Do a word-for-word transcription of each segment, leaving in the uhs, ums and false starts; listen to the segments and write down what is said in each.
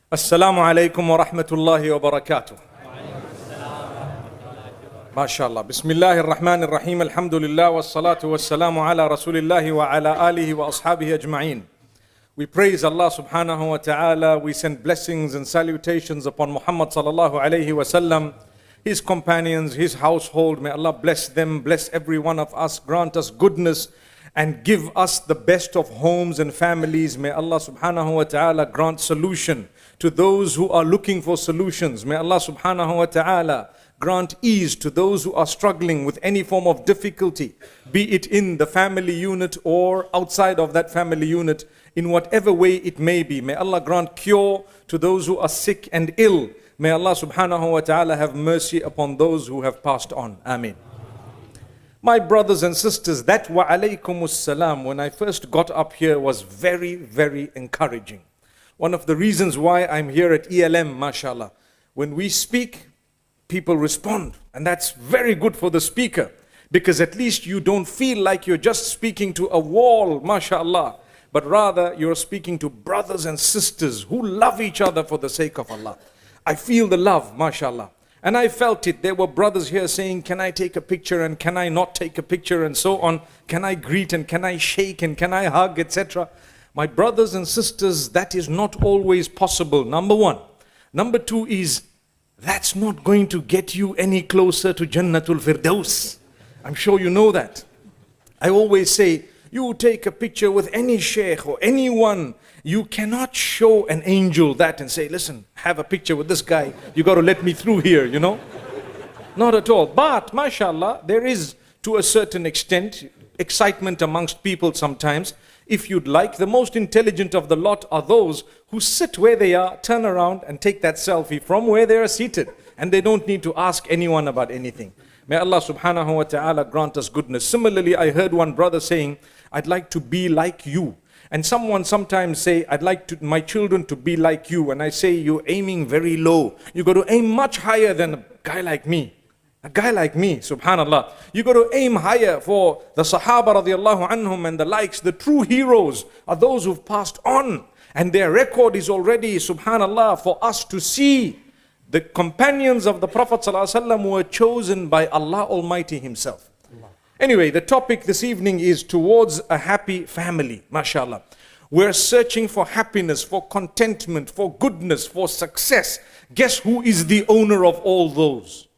Assalamu alaikum wa rahmatullahi wa barakatuh. MashaAllah. Bismillahir Rahmanir Rahim. Alhamdulillah wa salatu wa salamu ala Rasulillahi wa ala alihi wa ashabihi ajma'een. We praise Allah subhanahu wa ta'ala. We send blessings and salutations upon Muhammad sallallahu alayhi wa sallam, his companions, his household. May Allah bless them, bless every one of us, grant us goodness, and give us the best of homes and families. May Allah subhanahu wa ta'ala grant solution to those who are looking for solutions. May Allah subhanahu wa ta'ala grant ease to those who are struggling with any form of difficulty, be it in the family unit or outside of that family unit, in whatever way it may be. May Allah grant cure to those who are sick and ill. May Allah subhanahu wa ta'ala have mercy upon those who have passed on. Ameen. My brothers and sisters, that wa alaykumus salam, when I first got up here, was very, very encouraging. One of the reasons why I'm here at E L M, mashallah, when we speak, people respond. And that's very good for the speaker, because at least you don't feel like you're just speaking to a wall, mashallah, but rather you're speaking to brothers and sisters who love each other for the sake of Allah. I feel the love, mashallah. And I felt it. There were brothers here saying, can I take a picture and can I not take a picture and so on. Can I greet and can I shake and can I hug, et cetera. My brothers and sisters, that is not always possible, number one. Number two is, that's not going to get you any closer to Jannatul Firdaus. I'm sure you know that. I always say, you take a picture with any sheikh or anyone, you cannot show an angel that and say, listen, have a picture with this guy, you got to let me through here, you know. Not at all. But, mashallah, there is, to a certain extent, excitement amongst people sometimes. If you'd like, the most intelligent of the lot are those who sit where they are, turn around and take that selfie from where they are seated. And they don't need to ask anyone about anything. May Allah subhanahu wa ta'ala grant us goodness. Similarly, I heard one brother saying, I'd like to be like you. And someone sometimes say, I'd like to, my children to be like you. And I say, you're aiming very low. You got to aim much higher than a guy like me. A guy like me, subhanallah. You got to aim higher for the Sahaba radiallahu anhum and the likes. The true heroes are those who've passed on. And their record is already, subhanallah, for us to see. The companions of the Prophet ﷺ were chosen by Allah Almighty Himself. Anyway, the topic this evening is towards a happy family, mashallah. We're searching for happiness, for contentment, for goodness, for success. Guess who is the owner of all those?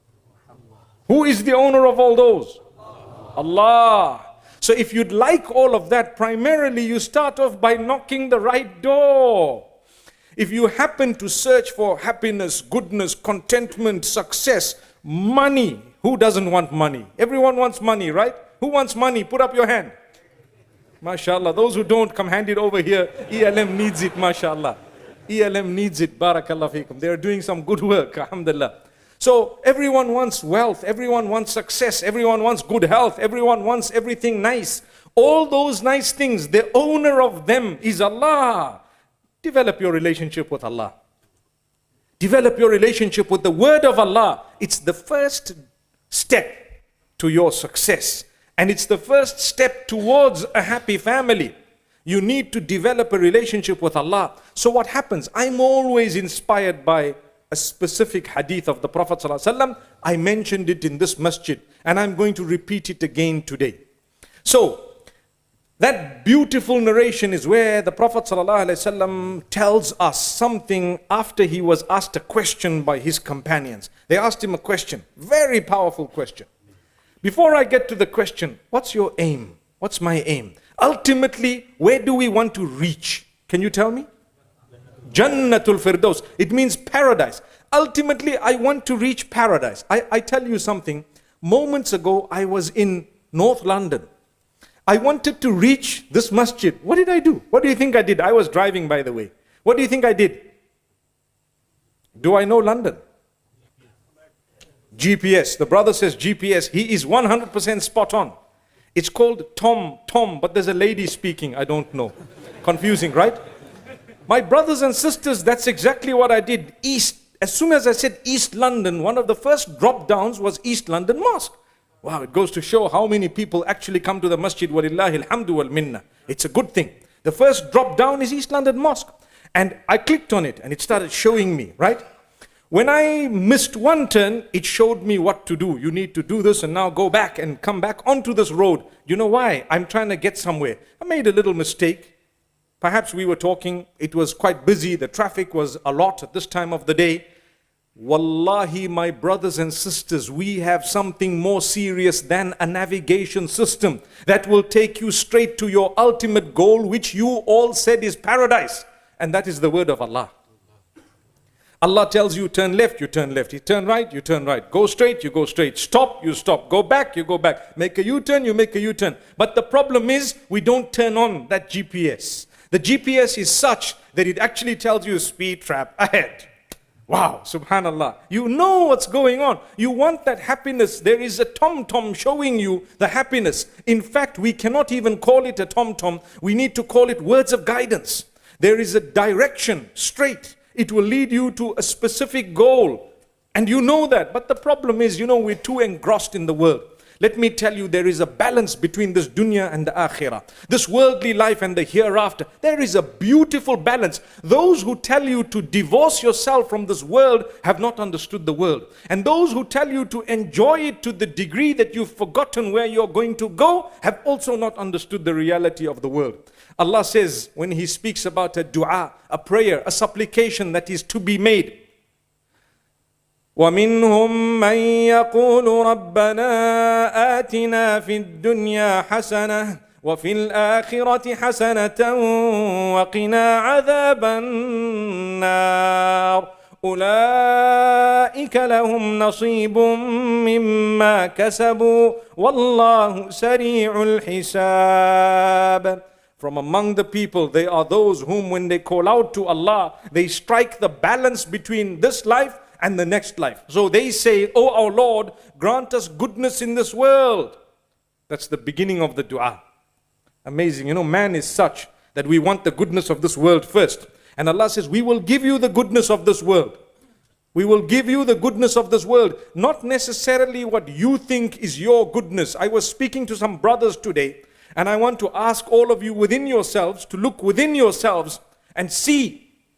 Who is the owner of all those? Allah. So if you'd like all of that, primarily you start off by knocking the right door. If you happen to search for happiness, goodness, contentment, success, money, who doesn't want money? Everyone wants money, right? Who wants money? Put up your hand. MashaAllah. Those who don't, come hand it over here. E L M needs it, MashaAllah. E L M needs it. Barakallah feekum. They are doing some good work, alhamdulillah. So everyone wants wealth. Everyone wants success. Everyone wants good health. Everyone wants everything nice. All those nice things, the owner of them is Allah. Develop your relationship with Allah. Develop your relationship with the word of Allah. It's the first step to your success. And it's the first step towards a happy family. You need to develop a relationship with Allah. So what happens? I'm always inspired by a specific hadith of the Prophet ﷺ. I mentioned it in this masjid. And I'm going to repeat it again today. So, that beautiful narration is where the Prophet ﷺ tells us something after he was asked a question by his companions. They asked him a question, very powerful question. Before I get to the question, what's your aim? What's my aim? Ultimately, where do we want to reach? Can you tell me? Jannatul Firdaus. It means paradise. Ultimately, I want to reach paradise. I, I tell you something. Moments ago, I was in North London. I wanted to reach this masjid. What did I do? What do you think I did? I was driving, by the way. What do you think I did? Do I know London? G P S. The brother says G P S. He is one hundred percent spot on. It's called Tom, Tom, but there's a lady speaking. I don't know. Confusing, right? My brothers and sisters, that's exactly what I did. East. As soon as I said East London, one of the first drop downs was East London Mosque. Wow, it goes to show how many people actually come to the masjid. Walillahi alhamdu wal minna. It's a good thing. The first drop down is East London Mosque. And I clicked on it and it started showing me, right? When I missed one turn, it showed me what to do. You need to do this and now go back and come back onto this road. You know why? I'm trying to get somewhere. I made a little mistake. Perhaps we were talking, it was quite busy, the traffic was a lot at this time of the day. Wallahi, my brothers and sisters, we have something more serious than a navigation system that will take you straight to your ultimate goal, which you all said is paradise. And that is the word of Allah. Allah tells you, turn left, you turn left. You turn right, you turn right. Go straight, you go straight. Stop, you stop. Go back, you go back. Make a U-turn, you make a U-turn. But the problem is, we don't turn on that G P S. The G P S is such that it actually tells you speed trap ahead. Wow, subhanallah. You know what's going on. You want that happiness. There is a tom-tom showing you the happiness. In fact, we cannot even call it a tom-tom. We need to call it words of guidance. There is a direction, straight. It will lead you to a specific goal. And you know that. But the problem is, you know, we're too engrossed in the world. Let me tell you, there is a balance between this dunya and the akhirah. This worldly life and the hereafter. There is a beautiful balance. Those who tell you to divorce yourself from this world have not understood the world. And those who tell you to enjoy it to the degree that you've forgotten where you're going to go have also not understood the reality of the world. Allah says, when He speaks about a dua, a prayer, a supplication that is to be made, وَمِنْهُمْ مَنْ يَقُولُ رَبَّنَا آتِنَا فِي الدُّنْيَا حَسَنَةً وَفِي الْآخِرَةِ حَسَنَةً وَقِنَا عَذَابَ النَّارِ أُولَئِكَ لَهُمْ نَصِيبٌ مِّمَّا كَسَبُوا وَاللَّهُ سَرِيعُ الْحِسَابِ. From among the people, they are those whom when they call out to Allah, they strike the balance between this life and the next life. So they say, "Oh our Lord, grant us goodness in this world." That's the beginning of the dua. Amazing. You know, man is such that we want the goodness of this world first. And Allah says, we will give you the goodness of this world. We will give you the goodness of this world. Not necessarily what you think is your goodness. I was speaking to some brothers today, and I want to ask all of you within yourselves to look within yourselves and see.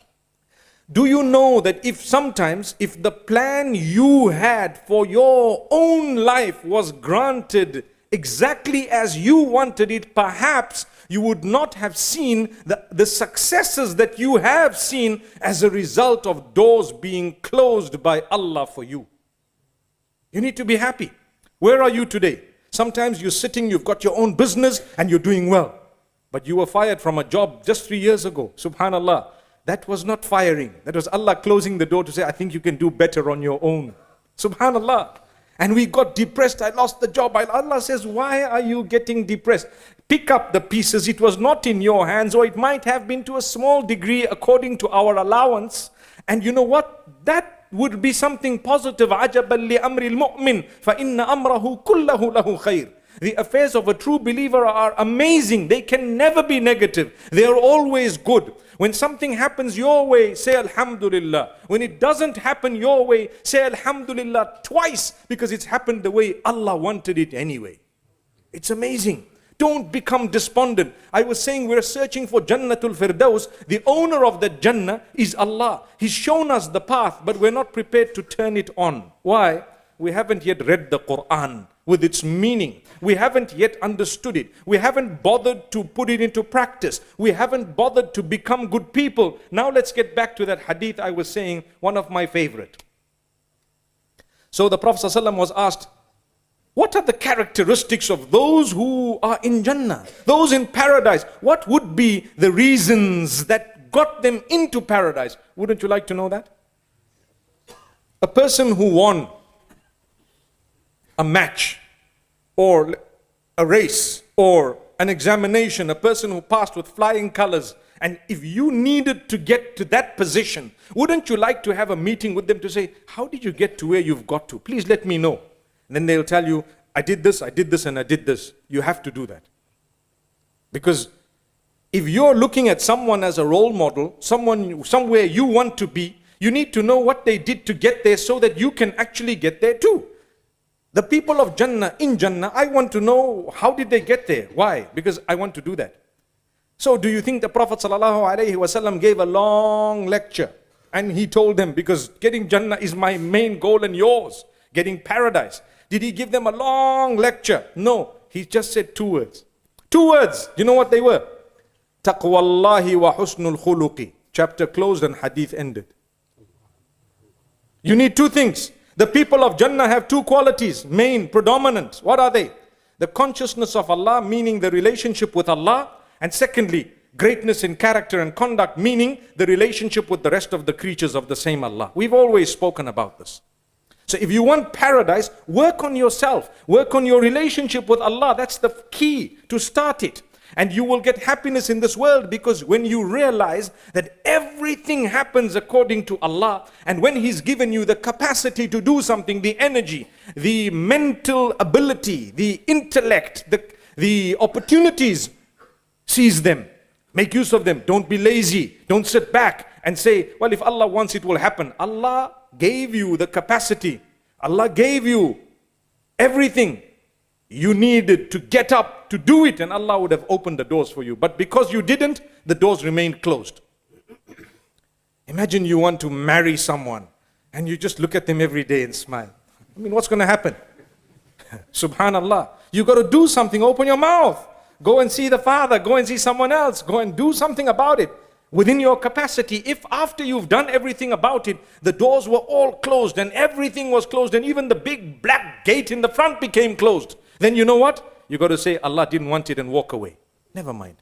Do you know that if sometimes, if the plan you had for your own life was granted exactly as you wanted it, perhaps you would not have seen the, the successes that you have seen as a result of doors being closed by Allah for you. You need to be happy. Where are you today? Sometimes you're sitting, you've got your own business and you're doing well. But you were fired from a job just three years ago. Subhanallah. That was not firing. That was Allah closing the door to say, I think you can do better on your own. Subhanallah. And we got depressed. I lost the job. Allah says, why are you getting depressed? Pick up the pieces. It was not in your hands, or it might have been to a small degree according to our allowance. And you know what? That would be something positive. عَجَبًا لِأَمْرِ الْمُؤْمِنِ فَإِنَّ أَمْرَهُ كُلَّهُ لَهُ خَيْرٌ. The affairs of a true believer are amazing. They can never be negative. They are always good. When something happens your way, say Alhamdulillah. When it doesn't happen your way, say Alhamdulillah twice, because it's happened the way Allah wanted it anyway. It's amazing. Don't become despondent. I was saying we're searching for Jannatul Firdaus. The owner of the Jannah is Allah. He's shown us the path, but we're not prepared to turn it on. Why? We haven't yet read the Quran with its meaning. We haven't yet understood it. We haven't bothered to put it into practice. We haven't bothered to become good people. Now let's get back to that hadith I was saying, one of my favorite. So the Prophet ﷺ was asked, what are the characteristics of those who are in Jannah, those in paradise? What would be the reasons that got them into paradise? Wouldn't you like to know that? A person who won a match or a race or an examination, a person who passed with flying colors, and if you needed to get to that position, wouldn't you like to have a meeting with them to say, how did you get to where you've got to? Please let me know. And then they'll tell you, I did this, I did this, and I did this. You have to do that. Because if you're looking at someone as a role model, someone somewhere you want to be, you need to know what they did to get there so that you can actually get there too. The people of Jannah, in Jannah, I want to know how did they get there? Why? Because I want to do that. So do you think the Prophet ﷺ gave a long lecture and he told them, because getting Jannah is my main goal and yours, getting paradise. Did he give them a long lecture? No, he just said two words. Two words. You know what they were? Taqwallahi wa husnul khuluqi. Chapter closed and hadith ended. You need two things. The people of Jannah have two qualities, main, predominant. What are they? The consciousness of Allah, meaning the relationship with Allah. And secondly, greatness in character and conduct, meaning the relationship with the rest of the creatures of the same Allah. We've always spoken about this. So if you want paradise, work on yourself. Work on your relationship with Allah. That's the key to start it. And you will get happiness in this world, because when you realize that everything happens according to Allah, and when He's given you the capacity to do something, the energy, the mental ability, the intellect, the, the opportunities, seize them. Make use of them. Don't be lazy. Don't sit back and say, well, if Allah wants, it will happen. Allah gave you the capacity. Allah gave you everything you needed to get up to do it, and Allah would have opened the doors for you. But because you didn't, the doors remained closed. Imagine you want to marry someone and you just look at them every day and smile. I mean, what's going to happen? Subhanallah. You got to do something. Open your mouth. Go and see the father. Go and see someone else. Go and do something about it within your capacity. If after you've done everything about it, the doors were all closed and everything was closed, and even the big black gate in the front became closed, then you know what? You got to say, Allah didn't want it, and walk away. Never mind.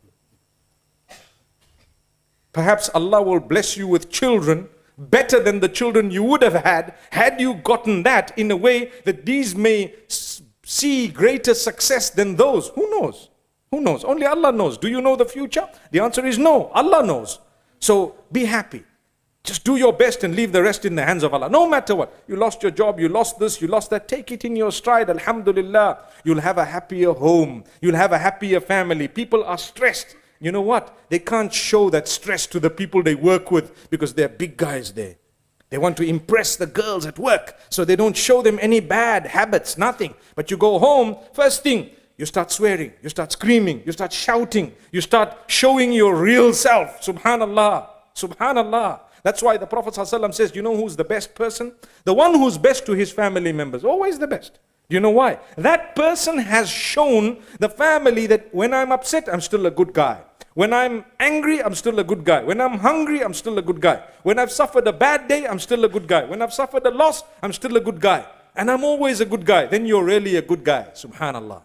Perhaps Allah will bless you with children better than the children you would have had, had you gotten that, in a way that these may see greater success than those. Who knows? Who knows? Only Allah knows. Do you know the future? The answer is no. Allah knows. So be happy. Just do your best and leave the rest in the hands of Allah. No matter what. You lost your job, you lost this, you lost that. Take it in your stride. Alhamdulillah. You'll have a happier home. You'll have a happier family. People are stressed. You know what? They can't show that stress to the people they work with, because they're big guys there. They want to impress the girls at work, so they don't show them any bad habits, nothing. But you go home, first thing, you start swearing, you start screaming, you start shouting, you start showing your real self. Subhanallah. Subhanallah. That's why the Prophet ﷺ says, you know who's the best person? The one who's best to his family members. Always the best. Do you know why? That person has shown the family that when I'm upset, I'm still a good guy. When I'm angry, I'm still a good guy. When I'm hungry, I'm still a good guy. When I've suffered a bad day, I'm still a good guy. When I've suffered a loss, I'm still a good guy. And I'm always a good guy. Then you're really a good guy. Subhanallah.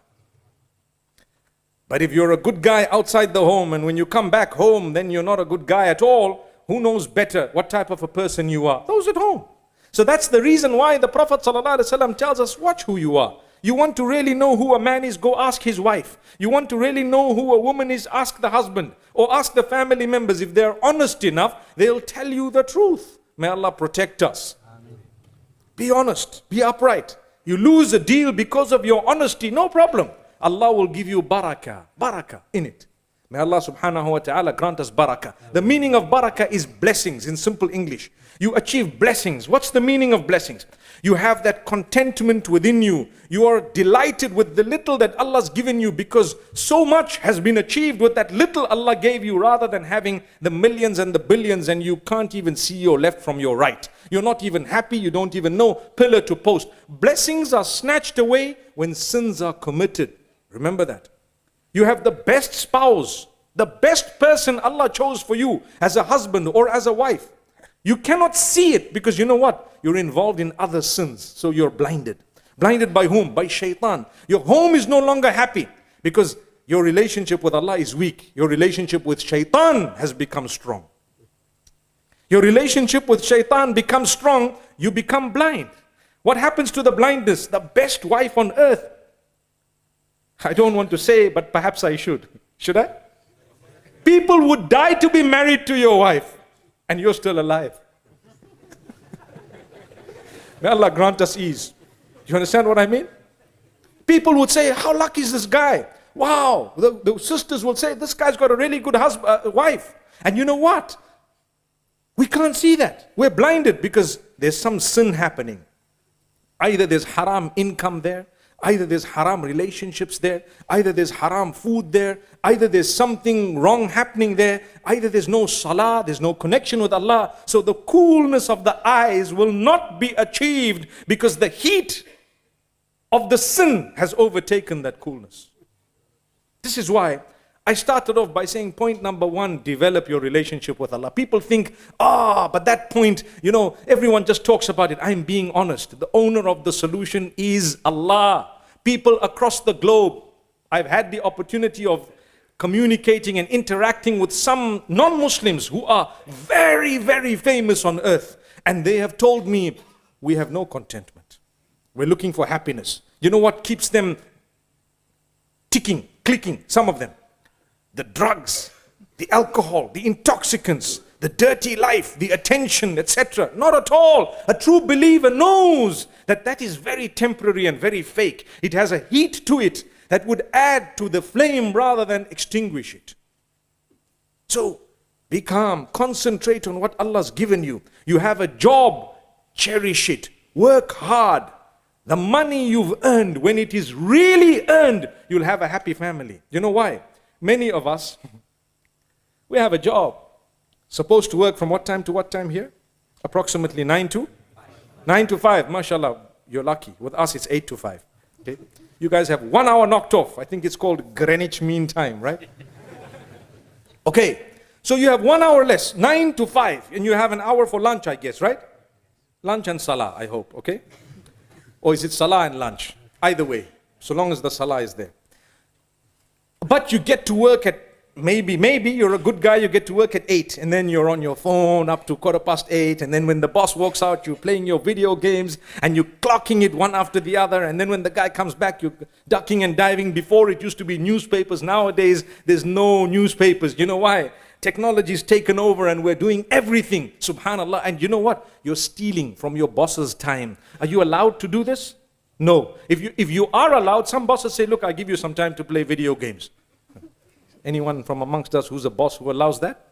But if you're a good guy outside the home, and when you come back home, then you're not a good guy at all, who knows better what type of a person you are? Those at home. So that's the reason why the Prophet ﷺ tells us, watch who you are. You want to really know who a man is, go ask his wife. You want to really know who a woman is, ask the husband. Or ask the family members. If they're honest enough, they'll tell you the truth. May Allah protect us. Amen. Be honest, be upright. You lose a deal because of your honesty, no problem. Allah will give you barakah, barakah in it. May Allah subhanahu wa ta'ala grant us barakah. The meaning of barakah is blessings in simple English. You achieve blessings. What's the meaning of blessings? You have that contentment within you. You are delighted with the little that Allah's given you, because so much has been achieved with that little Allah gave you, rather than having the millions and the billions and you can't even see your left from your right. You're not even happy. You don't even know pillar to post. Blessings are snatched away when sins are committed. Remember that. You have the best spouse, the best person Allah chose for you as a husband or as a wife. You cannot see it because you know what? You're involved in other sins. So you're blinded. Blinded by whom? By shaitan. Your home is no longer happy because your relationship with Allah is weak. Your relationship with shaitan has become strong. Your relationship with shaitan becomes strong. You become blind. What happens to the blindness? The best wife on earth. I don't want to say, but perhaps I should. Should I? People would die to be married to your wife, and you're still alive. May Allah grant us ease. Do you understand what I mean? People would say, how lucky is this guy? Wow. The, the sisters will say, this guy's got a really good husband, uh, wife. And you know what? We can't see that. We're blinded because there's some sin happening. Either there's haram income there. Either there's haram relationships there, either there's haram food there, either there's something wrong happening there, either there's no salah, there's no connection with Allah. So the coolness of the eyes will not be achieved because the heat of the sin has overtaken that coolness. This is why I started off by saying point number one, develop your relationship with Allah. People think, ah, oh, but that point, you know, everyone just talks about it. I'm being honest. The owner of the solution is Allah. People across the globe, I've had the opportunity of communicating and interacting with some non-Muslims who are very, very famous on earth. And they have told me, we have no contentment. We're looking for happiness. You know what keeps them ticking, clicking, some of them? The drugs, the alcohol, the intoxicants, the dirty life, the attention, et cetera. Not at all. A true believer knows that that is very temporary and very fake. It has a heat to it that would add to the flame rather than extinguish it. So, be calm. Concentrate on what Allah's given you. You have a job. Cherish it. Work hard. The money you've earned, when it is really earned, you'll have a happy family. You know why? Many of us, we have a job. Supposed to work from what time to what time here? Approximately nine to? nine to five, mashallah. You're lucky. With us, it's eight to five. Okay? You guys have one hour knocked off. I think it's called Greenwich Mean Time, right? Okay, so you have one hour less, nine to five, and you have an hour for lunch, I guess, right? Lunch and salah, I hope, okay? Or is it salah and lunch? Either way, so long as the salah is there. But you get to work at, maybe, maybe you're a good guy, you get to work at eight, and then you're on your phone up to quarter past eight, and then when the boss walks out, you're playing your video games, and you're clocking it one after the other, and then when the guy comes back, you're ducking and diving. Before it used to be newspapers, nowadays there's no newspapers. You know why? Technology's taken over and we're doing everything, subhanallah. And you know what? You're stealing from your boss's time. Are you allowed to do this? No. If you, if you are allowed, some bosses say, look, I'll give you some time to play video games. Anyone from amongst us who's a boss who allows that?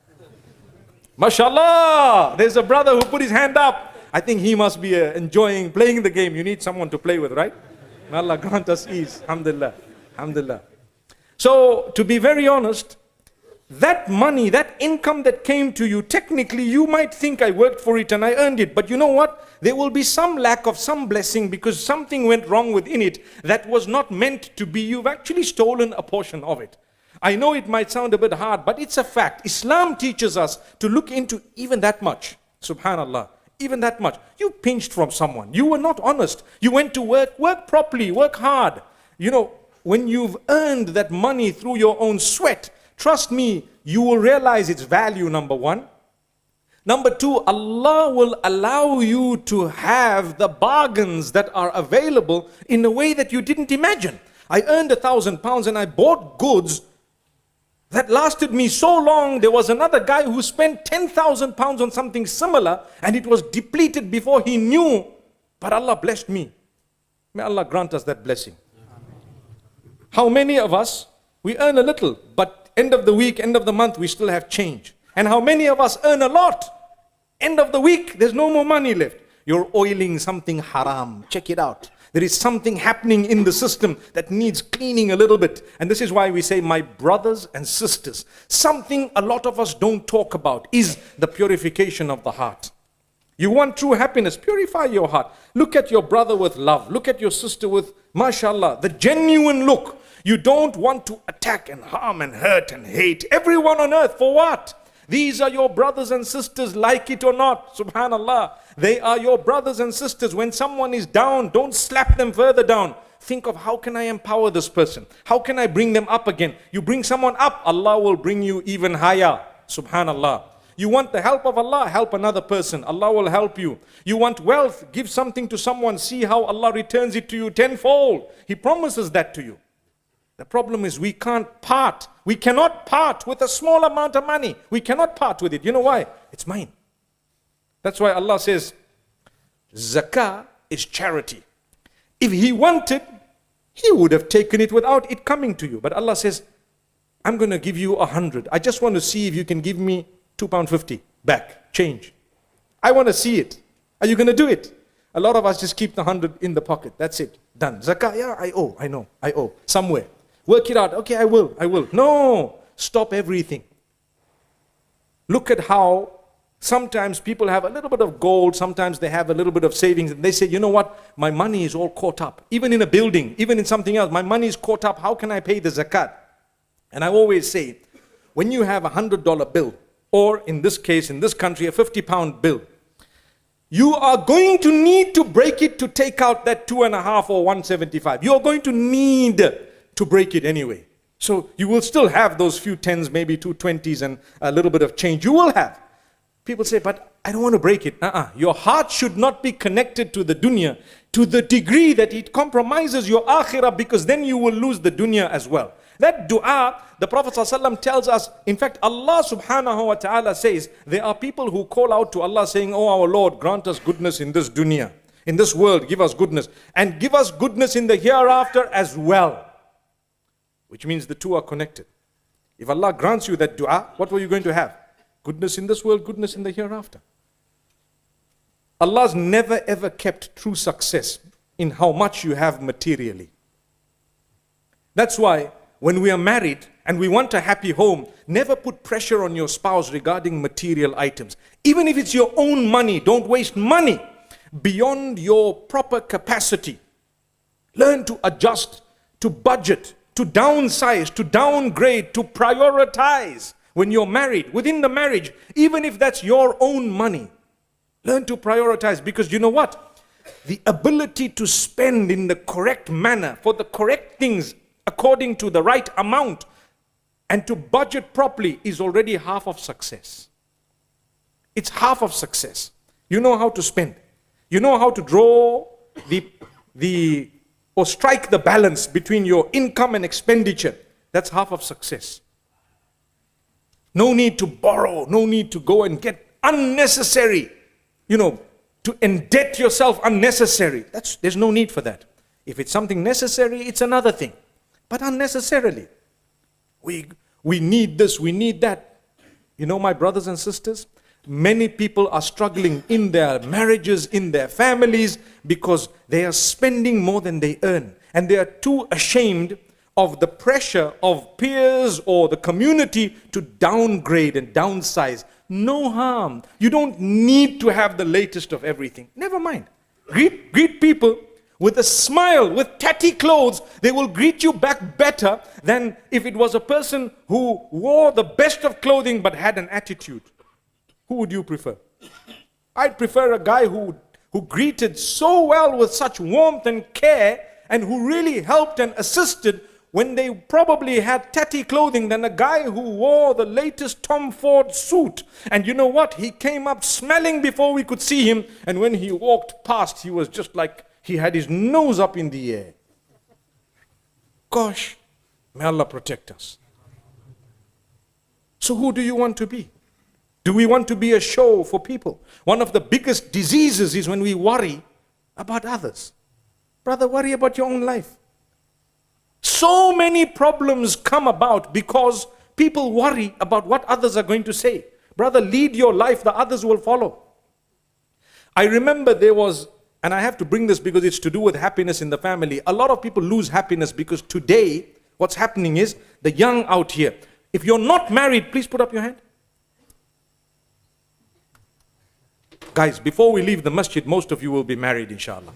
MashaAllah! There's a brother who put his hand up. I think he must be uh, enjoying playing the game. You need someone to play with, right? May Allah grant us ease. Alhamdulillah. Alhamdulillah. So, to be very honest, that money, that income that came to you, technically you might think I worked for it and I earned it. But you know what? There will be some lack of some blessing because something went wrong within it that was not meant to be. You've actually stolen a portion of it. I know it might sound a bit hard, but it's a fact. Islam teaches us to look into even that much. Subhanallah. Even that much. You pinched from someone. You were not honest. You went to work. Work properly. Work hard. You know, when you've earned that money through your own sweat, trust me, you will realize its value, number one. Number two, Allah will allow you to have the bargains that are available in a way that you didn't imagine. I earned a thousand pounds and I bought goods that lasted me so long. There was another guy who spent ten thousand pounds on something similar and it was depleted before he knew. But Allah blessed me. May Allah grant us that blessing. How many of us, we earn a little, but end of the week, end of the month, we still have change. And how many of us earn a lot? End of the week, there's no more money left. You're oiling something haram. Check it out. There is something happening in the system that needs cleaning a little bit. And this is why we say, my brothers and sisters, something a lot of us don't talk about is the purification of the heart. You want true happiness, purify your heart. Look at your brother with love. Look at your sister with, mashallah, the genuine look. You don't want to attack and harm and hurt and hate everyone on earth. For what? These are your brothers and sisters, like it or not. Subhanallah. They are your brothers and sisters. When someone is down, don't slap them further down. Think of how can I empower this person? How can I bring them up again? You bring someone up, Allah will bring you even higher. Subhanallah. You want the help of Allah, help another person. Allah will help you. You want wealth, give something to someone. See how Allah returns it to you tenfold. He promises that to you. The problem is we can't part. We cannot part with a small amount of money. We cannot part with it. You know why? It's mine. That's why Allah says, zakah is charity. If He wanted, He would have taken it without it coming to you. But Allah says, I'm going to give you a hundred. I just want to see if you can give me two pounds fifty back, change. I want to see it. Are you going to do it? A lot of us just keep the hundred in the pocket. That's it. Done. Zakah, yeah, I owe, I know, I owe. Somewhere. Work it out. Okay, I will, I will. No, stop everything. Look at how sometimes people have a little bit of gold, sometimes they have a little bit of savings, and they say, you know what, my money is all caught up. Even in a building, even in something else, my money is caught up. How can I pay the zakat? And I always say, when you have a hundred dollar bill, or in this case, in this country, a fifty pound bill, you are going to need to break it to take out that two and a half or one seventy-five. You are going to need to break it anyway. So you will still have those few tens, maybe two twenties and a little bit of change. You will have. People say, but I don't want to break it. Uh-uh. Your heart should not be connected to the dunya to the degree that it compromises your akhirah, because then you will lose the dunya as well. That dua, the Prophet ﷺ tells us, in fact, Allah subhanahu wa ta'ala says, there are people who call out to Allah saying, oh our Lord, grant us goodness in this dunya. In this world, give us goodness. And give us goodness in the hereafter as well. Which means the two are connected. If Allah grants you that dua, what were you going to have? Goodness in this world, goodness in the hereafter. Allah's never ever kept true success in how much you have materially. That's why when we are married and we want a happy home, never put pressure on your spouse regarding material items. Even if it's your own money, don't waste money beyond your proper capacity. Learn to adjust, to budget, to downsize, to downgrade, to prioritize. When you're married, within the marriage, even if that's your own money, learn to prioritize, because you know what? The ability to spend in the correct manner for the correct things according to the right amount and to budget properly is already half of success. It's half of success. You know how to spend. You know how to draw the, the or strike the balance between your income and expenditure. That's half of success. No need to borrow, no need to go and get unnecessary, you know, to indebt yourself unnecessary. That's, there's no need for that. If it's something necessary, it's another thing. But unnecessarily. We, we need this, we need that. You know, my brothers and sisters, many people are struggling in their marriages, in their families, because they are spending more than they earn. And they are too ashamed of the pressure of peers or the community to downgrade and downsize. No harm. You don't need to have the latest of everything. Never mind. Greet, greet people with a smile, with tatty clothes. They will greet you back better than if it was a person who wore the best of clothing but had an attitude. Who would you prefer? I'd prefer a guy who, who greeted so well with such warmth and care and who really helped and assisted when they probably had tatty clothing, than a guy who wore the latest Tom Ford suit. And you know what? He came up smelling before we could see him. And when he walked past, he was just like he had his nose up in the air. Gosh, may Allah protect us. So who do you want to be? Do we want to be a show for people? One of the biggest diseases is when we worry about others. Brother, worry about your own life. So many problems come about because people worry about what others are going to say. Brother, lead your life, the others will follow. I remember there was, and I have to bring this because it's to do with happiness in the family. A lot of people lose happiness because today, what's happening is, the young out here, if you're not married, please put up your hand. Guys, before we leave the masjid, most of you will be married, inshallah.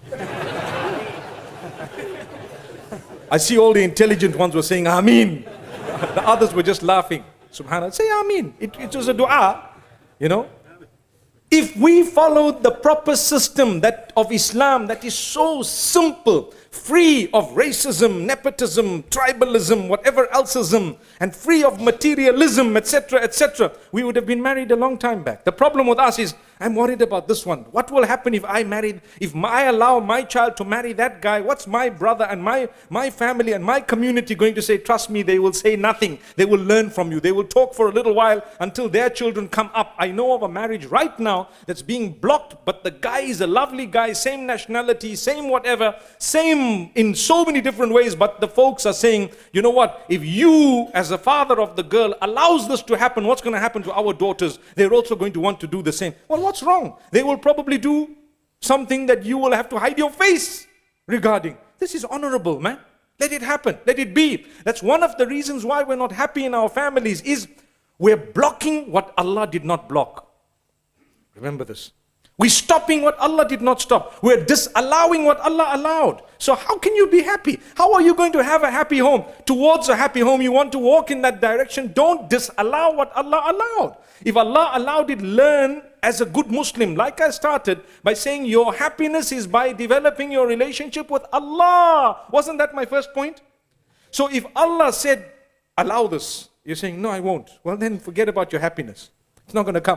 I see all the intelligent ones were saying, Ameen. The others were just laughing. Subhanallah. Say Ameen. It, it was a dua, you know. If we followed the proper system that of Islam that is so simple, free of racism, nepotism, tribalism, whatever elseism, and free of materialism, et cetera, et cetera, we would have been married a long time back. The problem with us is, I'm worried about this one. What will happen if I married, if I allow my child to marry that guy? What's my brother and my, my family and my community going to say? Trust me, they will say nothing. They will learn from you. They will talk for a little while until their children come up. I know of a marriage right now that's being blocked, but the guy is a lovely guy, same nationality, same whatever, same in so many different ways, but the folks are saying, you know what, if you as a father of the girl allows this to happen, what's going to happen to our daughters? They're also going to want to do the same. Well, what's wrong? They will probably do something that you will have to hide your face regarding. This is honorable, man. Let it happen. Let it be. That's one of the reasons why we're not happy in our families, is we're blocking what Allah did not block. Remember this. We're stopping what Allah did not stop. We're disallowing what Allah allowed. So how can you be happy? How are you going to have a happy home? Towards a happy home, you want to walk in that direction. Don't disallow what Allah allowed. If Allah allowed it, learn as a good Muslim. Like I started by saying, your happiness is by developing your relationship with Allah. Wasn't that my first point? So if Allah said, allow this, you're saying, no, I won't. Well, then forget about your happiness. It's not going to come.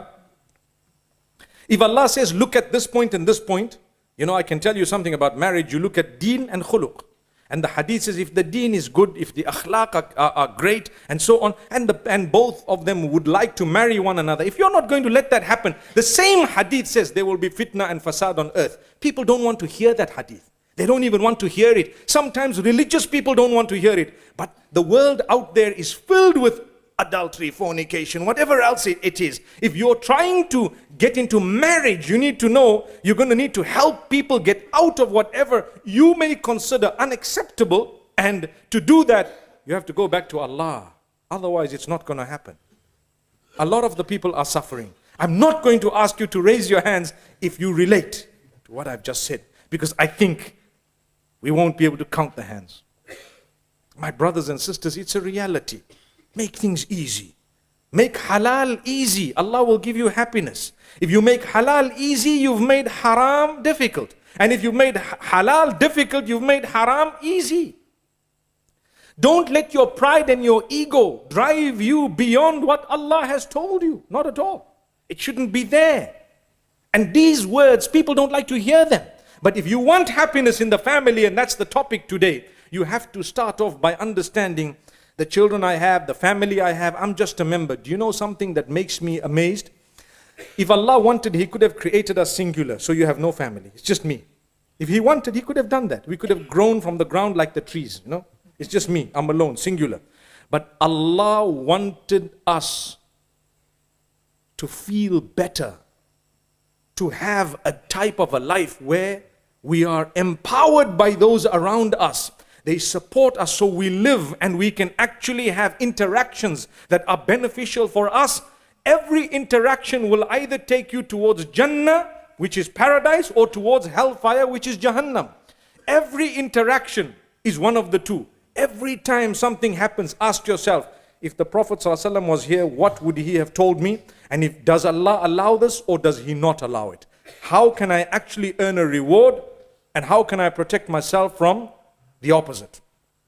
If Allah says, look at this point and this point, you know, I can tell you something about marriage. You look at deen and khuluq. And the hadith says, if the deen is good, if the akhlaq are, are, are great, and so on, and, the, and both of them would like to marry one another, if you're not going to let that happen, the same hadith says there will be fitna and fasad on earth. People don't want to hear that hadith. They don't even want to hear it. Sometimes religious people don't want to hear it. But the world out there is filled with adultery, fornication, whatever else it, it is. If you're trying to get into marriage, you need to know you're going to need to help people get out of whatever you may consider unacceptable. And to do that, you have to go back to Allah. Otherwise, it's not going to happen. A lot of the people are suffering. I'm not going to ask you to raise your hands if you relate to what I've just said, because I think we won't be able to count the hands. My brothers and sisters, it's a reality. Make things easy. Make halal easy. Allah will give you happiness. If you make halal easy, you've made haram difficult. And if you've made halal difficult, you've made haram easy. Don't let your pride and your ego drive you beyond what Allah has told you. Not at all. It shouldn't be there. And these words, people don't like to hear them. But if you want happiness in the family, and that's the topic today, you have to start off by understanding the children I have, the family I have, I'm just a member. Do you know something that makes me amazed? If Allah wanted, He could have created us singular, so you have no family. It's just me. If He wanted, He could have done that. We could have grown from the ground like the trees, you know. It's just me, I'm alone, singular. But Allah wanted us to feel better, to have a type of a life where we are empowered by those around us. They support us so we live and we can actually have interactions that are beneficial for us. Every interaction will either take you towards Jannah, which is paradise, or towards hellfire, which is Jahannam. Every interaction is one of the two. Every time something happens, ask yourself, if the Prophet ﷺ was here, what would he have told me? And if does Allah allow this or does He not allow it? How can I actually earn a reward? And how can I protect myself from the opposite?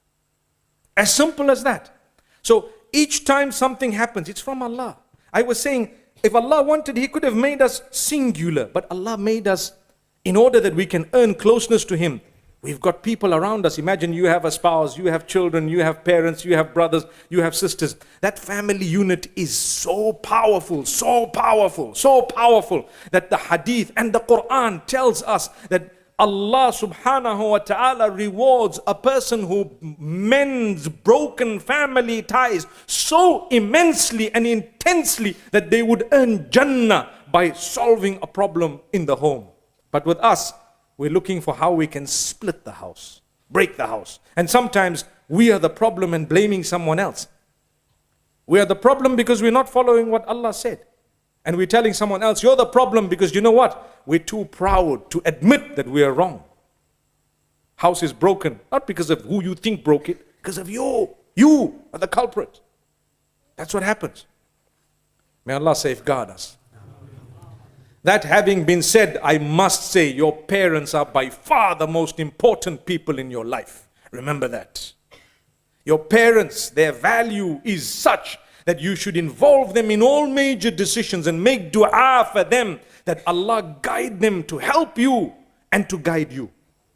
As simple as that. So each time something happens, it's from Allah. I was saying, if Allah wanted, He could have made us singular. But Allah made us in order that we can earn closeness to Him. We've got people around us. Imagine you have a spouse, you have children, you have parents, you have brothers, you have sisters. That family unit is so powerful, so powerful, so powerful that the hadith and the Quran tells us that Allah subhanahu wa ta'ala rewards a person who mends broken family ties so immensely and intensely that they would earn Jannah by solving a problem in the home. But with us, we're looking for how we can split the house, break the house. And sometimes we are the problem and blaming someone else. We are the problem because we're not following what Allah said. And we're telling someone else, you're the problem because you know what? We're too proud to admit that we are wrong. House is broken, not because of who you think broke it, because of you. You are the culprit. That's what happens. May Allah safeguard us. That having been said, I must say your parents are by far the most important people in your life. Remember that. Your parents, their value is such that you should involve them in all major decisions and make dua for them that Allah guide them to help you and to guide you.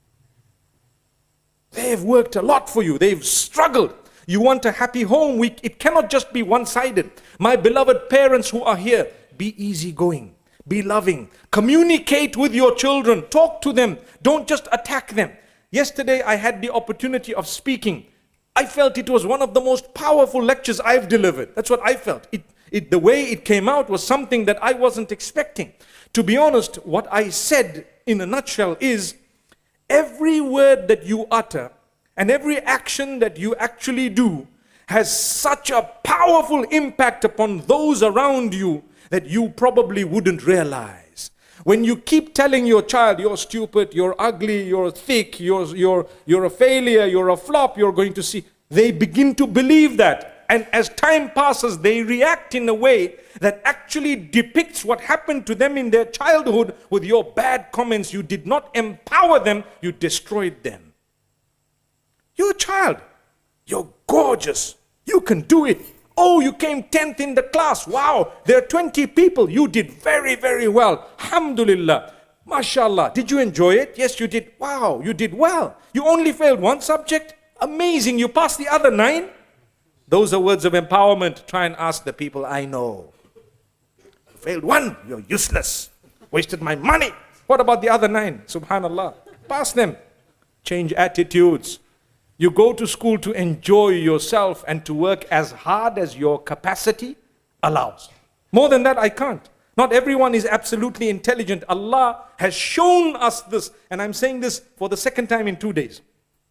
They've worked a lot for you. They've struggled. You want a happy home. We, it cannot just be one-sided. My beloved parents who are here, be easygoing. Be loving. Communicate with your children. Talk to them. Don't just attack them. Yesterday I had the opportunity of speaking. I felt it was one of the most powerful lectures I've delivered. That's what I felt. It, it, the way it came out was something that I wasn't expecting. To be honest, what I said in a nutshell is, every word that you utter and every action that you actually do has such a powerful impact upon those around you that you probably wouldn't realize. When you keep telling your child, you're stupid, you're ugly, you're thick, you're, you're, you're a failure, you're a flop, you're going to see, they begin to believe that. And as time passes, they react in a way that actually depicts what happened to them in their childhood with your bad comments. You did not empower them, you destroyed them. You're a child. You're gorgeous. You can do it. Oh, you came tenth in the class. Wow, there are twenty people. You did very, very well. Alhamdulillah. MashaAllah. Did you enjoy it? Yes, you did. Wow, you did well. You only failed one subject. Amazing. You passed the other nine. Those are words of empowerment. Try and ask the people I know. You failed one. You're useless. Wasted my money. What about the other nine? Subhanallah. Pass them. Change attitudes. You go to school to enjoy yourself and to work as hard as your capacity allows. More than that, I can't. Not everyone is absolutely intelligent. Allah has shown us this. And I'm saying this for the second time in two days.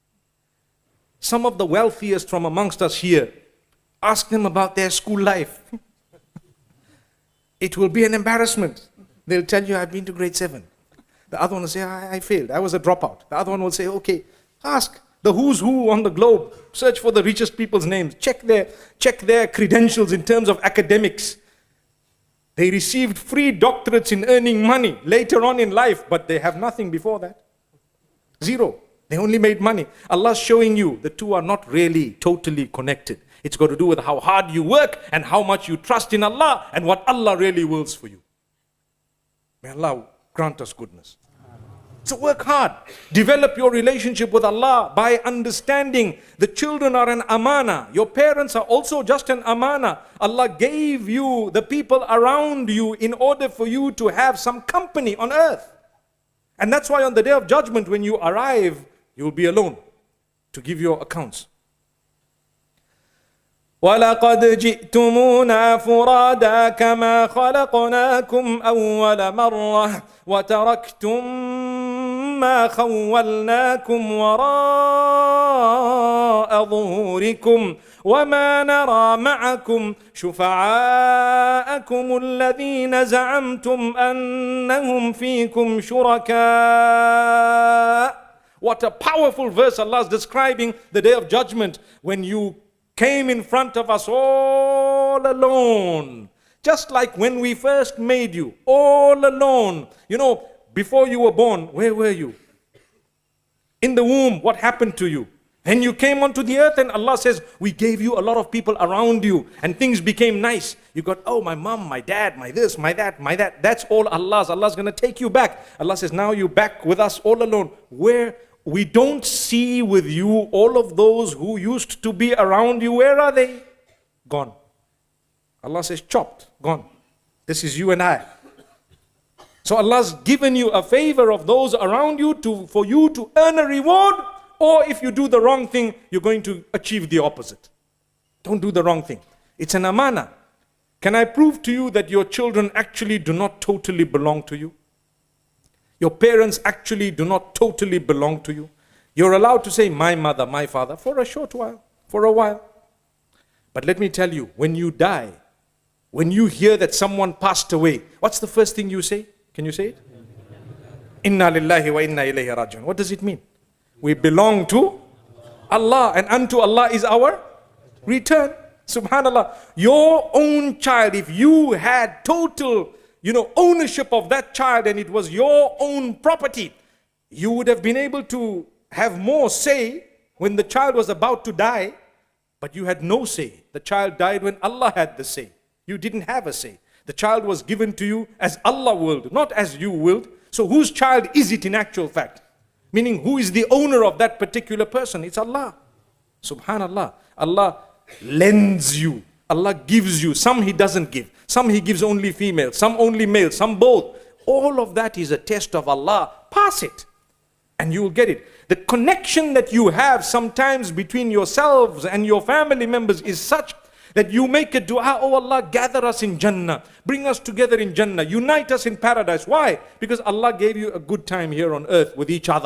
Some of the wealthiest from amongst us here, ask them about their school life. It will be an embarrassment. They'll tell you, I've been to grade seven. The other one will say, I, I failed. I was a dropout. The other one will say, okay, ask. The who's who on the globe. Search for the richest people's names. Check their, check their credentials in terms of academics. They received free doctorates in earning money later on in life, but they have nothing before that. Zero. They only made money. Allah's showing you the two are not really totally connected. It's got to do with how hard you work and how much you trust in Allah and what Allah really wills for you. May Allah grant us goodness. So work hard. Develop your relationship with Allah by understanding the children are an amana. Your parents are also just an amana. Allah gave you the people around you in order for you to have some company on earth. And that's why on the day of judgment when you arrive, you will be alone to give your accounts. وَلَقَدْ جِئْتُمُونَا فُرَادَا كَمَا خَلَقْنَاكُمْ أَوَّلَ مَرَّةٍ وَتَرَكْتُمْ مَا خَوَّلْنَاكُمْ وَرَاءَ ظُهُورِكُمْ وَمَا نَرَى مَعَكُمْ شُفَعَاءَكُمُ الَّذِينَ زَعَمْتُمْ أَنَّهُمْ فِيكُمْ شُرَكَاءَ. What a powerful verse. Allah is describing the day of judgment when you came in front of us all alone. Just like when we first made you, all alone. You know, before you were born, where were you? In the womb, what happened to you? And you came onto the earth and Allah says, we gave you a lot of people around you and things became nice. You got, oh, my mom, my dad, my this, my that, my that. That's all Allah's. Allah's going to take you back. Allah says, now you're back with us all alone. Where? We don't see with you all of those who used to be around you. Where are they? Gone. Allah says, chopped, gone. This is you and I. So Allah's given you a favor of those around you to, for you to earn a reward, or if you do the wrong thing, you're going to achieve the opposite. Don't do the wrong thing. It's an amana. Can I prove to you that your children actually do not totally belong to you? Your parents actually do not totally belong to you. You're allowed to say, my mother, my father, for a short while, for a while. But let me tell you, when you die, when you hear that someone passed away, what's the first thing you say? Can you say it? Inna lillahi wa inna ilayhi raji'un. What does it mean? We belong to Allah, and unto Allah is our return. Subhanallah. Your own child, if you had total you know, ownership of that child and it was your own property, you would have been able to have more say when the child was about to die, but you had no say. The child died when Allah had the say. You didn't have a say. The child was given to you as Allah willed, not as you willed. So whose child is it in actual fact? Meaning, who is the owner of that particular person? It's Allah. Subhanallah. Allah lends you. Allah gives you. Some He doesn't give. Some He gives only female. Some only male. Some both. All of that is a test of Allah. Pass it and you will get it. The connection that you have sometimes between yourselves and your family members is such that you make a dua, oh Allah, gather us in Jannah. Bring us together in Jannah. Unite us in paradise. Why? Because Allah gave you a good time here on earth with each other.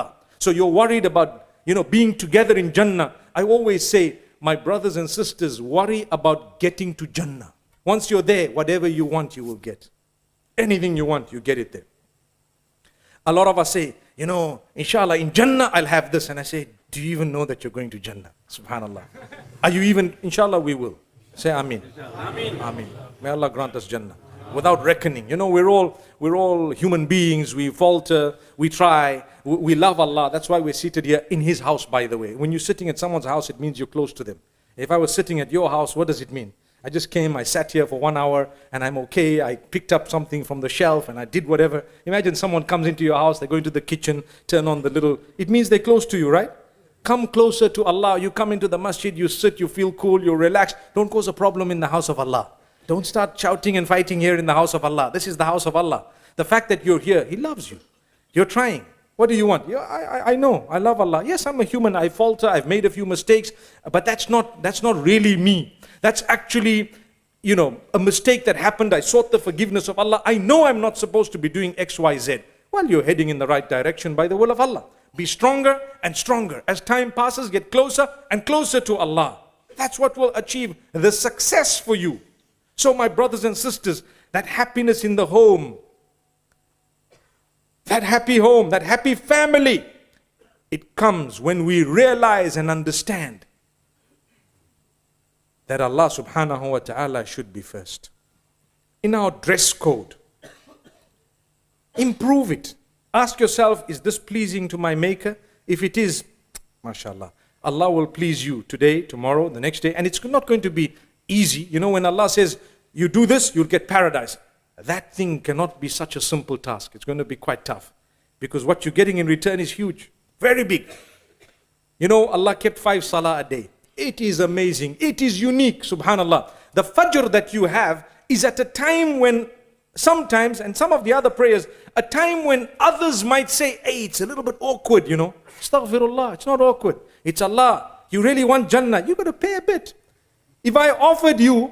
So you're worried about, you know, being together in Jannah. I always say, my brothers and sisters, worry about getting to Jannah. Once you're there, whatever you want, you will get. Anything you want, you get it there. A lot of us say, you know, inshallah, in Jannah, I'll have this. And I say, do you even know that you're going to Jannah? Subhanallah. Are you even, inshallah, we will. Say Ameen. Ameen. Ameen. May Allah grant us Jannah. Without reckoning. You know, we're all, we're all human beings. We falter, we try, we, we love Allah. That's why we're seated here in His house, by the way. When you're sitting at someone's house, it means you're close to them. If I was sitting at your house, what does it mean? I just came, I sat here for one hour, and I'm okay. I picked up something from the shelf, and I did whatever. Imagine someone comes into your house, they go into the kitchen, turn on the little, it means they're close to you, right? Come closer to Allah. You come into the masjid, you sit, you feel cool, you relax. Don't cause a problem in the house of Allah. Don't start shouting and fighting here in the house of Allah. This is the house of Allah. The fact that you're here, He loves you. You're trying. What do you want? Yeah, I, I, I know, I love Allah. Yes, I'm a human, I falter, I've made a few mistakes, but that's not, that's not really me. That's actually, you know, a mistake that happened. I sought the forgiveness of Allah. I know I'm not supposed to be doing X, Y, Z. Well, you're heading in the right direction by the will of Allah. Be stronger and stronger. As time passes, get closer and closer to Allah. That's what will achieve the success for you. So my brothers and sisters, that happiness in the home, that happy home, that happy family, it comes when we realize and understand that Allah subhanahu wa ta'ala should be first. In our dress code, improve it. Ask yourself, is this pleasing to my maker? If it is, mashallah, Allah will please you today, tomorrow, the next day, and it's not going to be easy. You know, when Allah says, you do this, you'll get paradise. That thing cannot be such a simple task. It's going to be quite tough. Because what you're getting in return is huge. Very big. You know, Allah kept five salah a day. It is amazing. It is unique, subhanallah. The fajr that you have is at a time when sometimes, and some of the other prayers, a time when others might say, hey, it's a little bit awkward, you know. Astaghfirullah, it's not awkward. It's Allah. You really want Jannah, you got to pay a bit. If I offered you,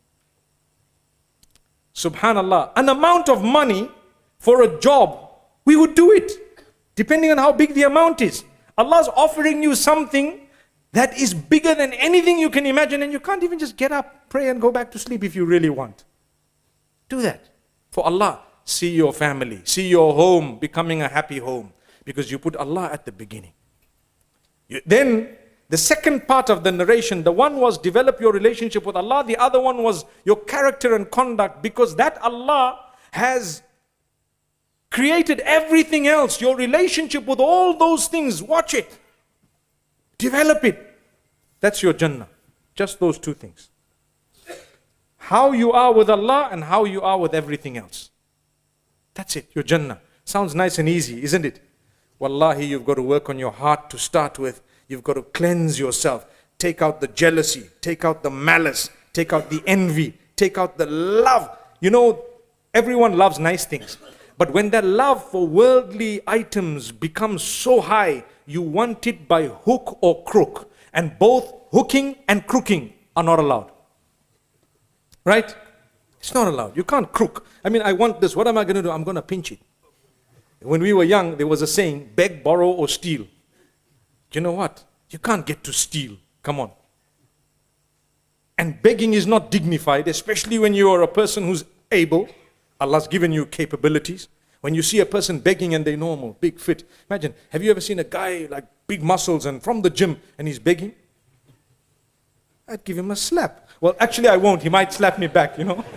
subhanallah, an amount of money for a job, we would do it, depending on how big the amount is. Allah's offering you something that is bigger than anything you can imagine, and you can't even just get up, pray and go back to sleep if you really want. Do that for Allah. See your family, see your home becoming a happy home, because you put Allah at the beginning. You, then the second part of the narration, the one was develop your relationship with Allah, the other one was your character and conduct, because that Allah has created everything else. Your relationship with all those things, watch it. Develop it. That's your Jannah. Just those two things. How you are with Allah and how you are with everything else. That's it, your Jannah. Sounds nice and easy, isn't it? Wallahi, you've got to work on your heart to start with. You've got to cleanse yourself. Take out the jealousy. Take out the malice. Take out the envy. Take out the love. You know, everyone loves nice things. But when that love for worldly items becomes so high, you want it by hook or crook. And both hooking and crooking are not allowed. Right? It's not allowed. You can't crook. I mean, I want this. What am I going to do? I'm going to pinch it. When we were young, there was a saying, beg, borrow, or steal. You know what? You can't get to steal. Come on. And begging is not dignified, especially when you are a person who's able. Allah's given you capabilities. When you see a person begging and they're normal, big, fit. Imagine, have you ever seen a guy like big muscles and from the gym and he's begging? I'd give him a slap. Well, actually I won't. He might slap me back, you know.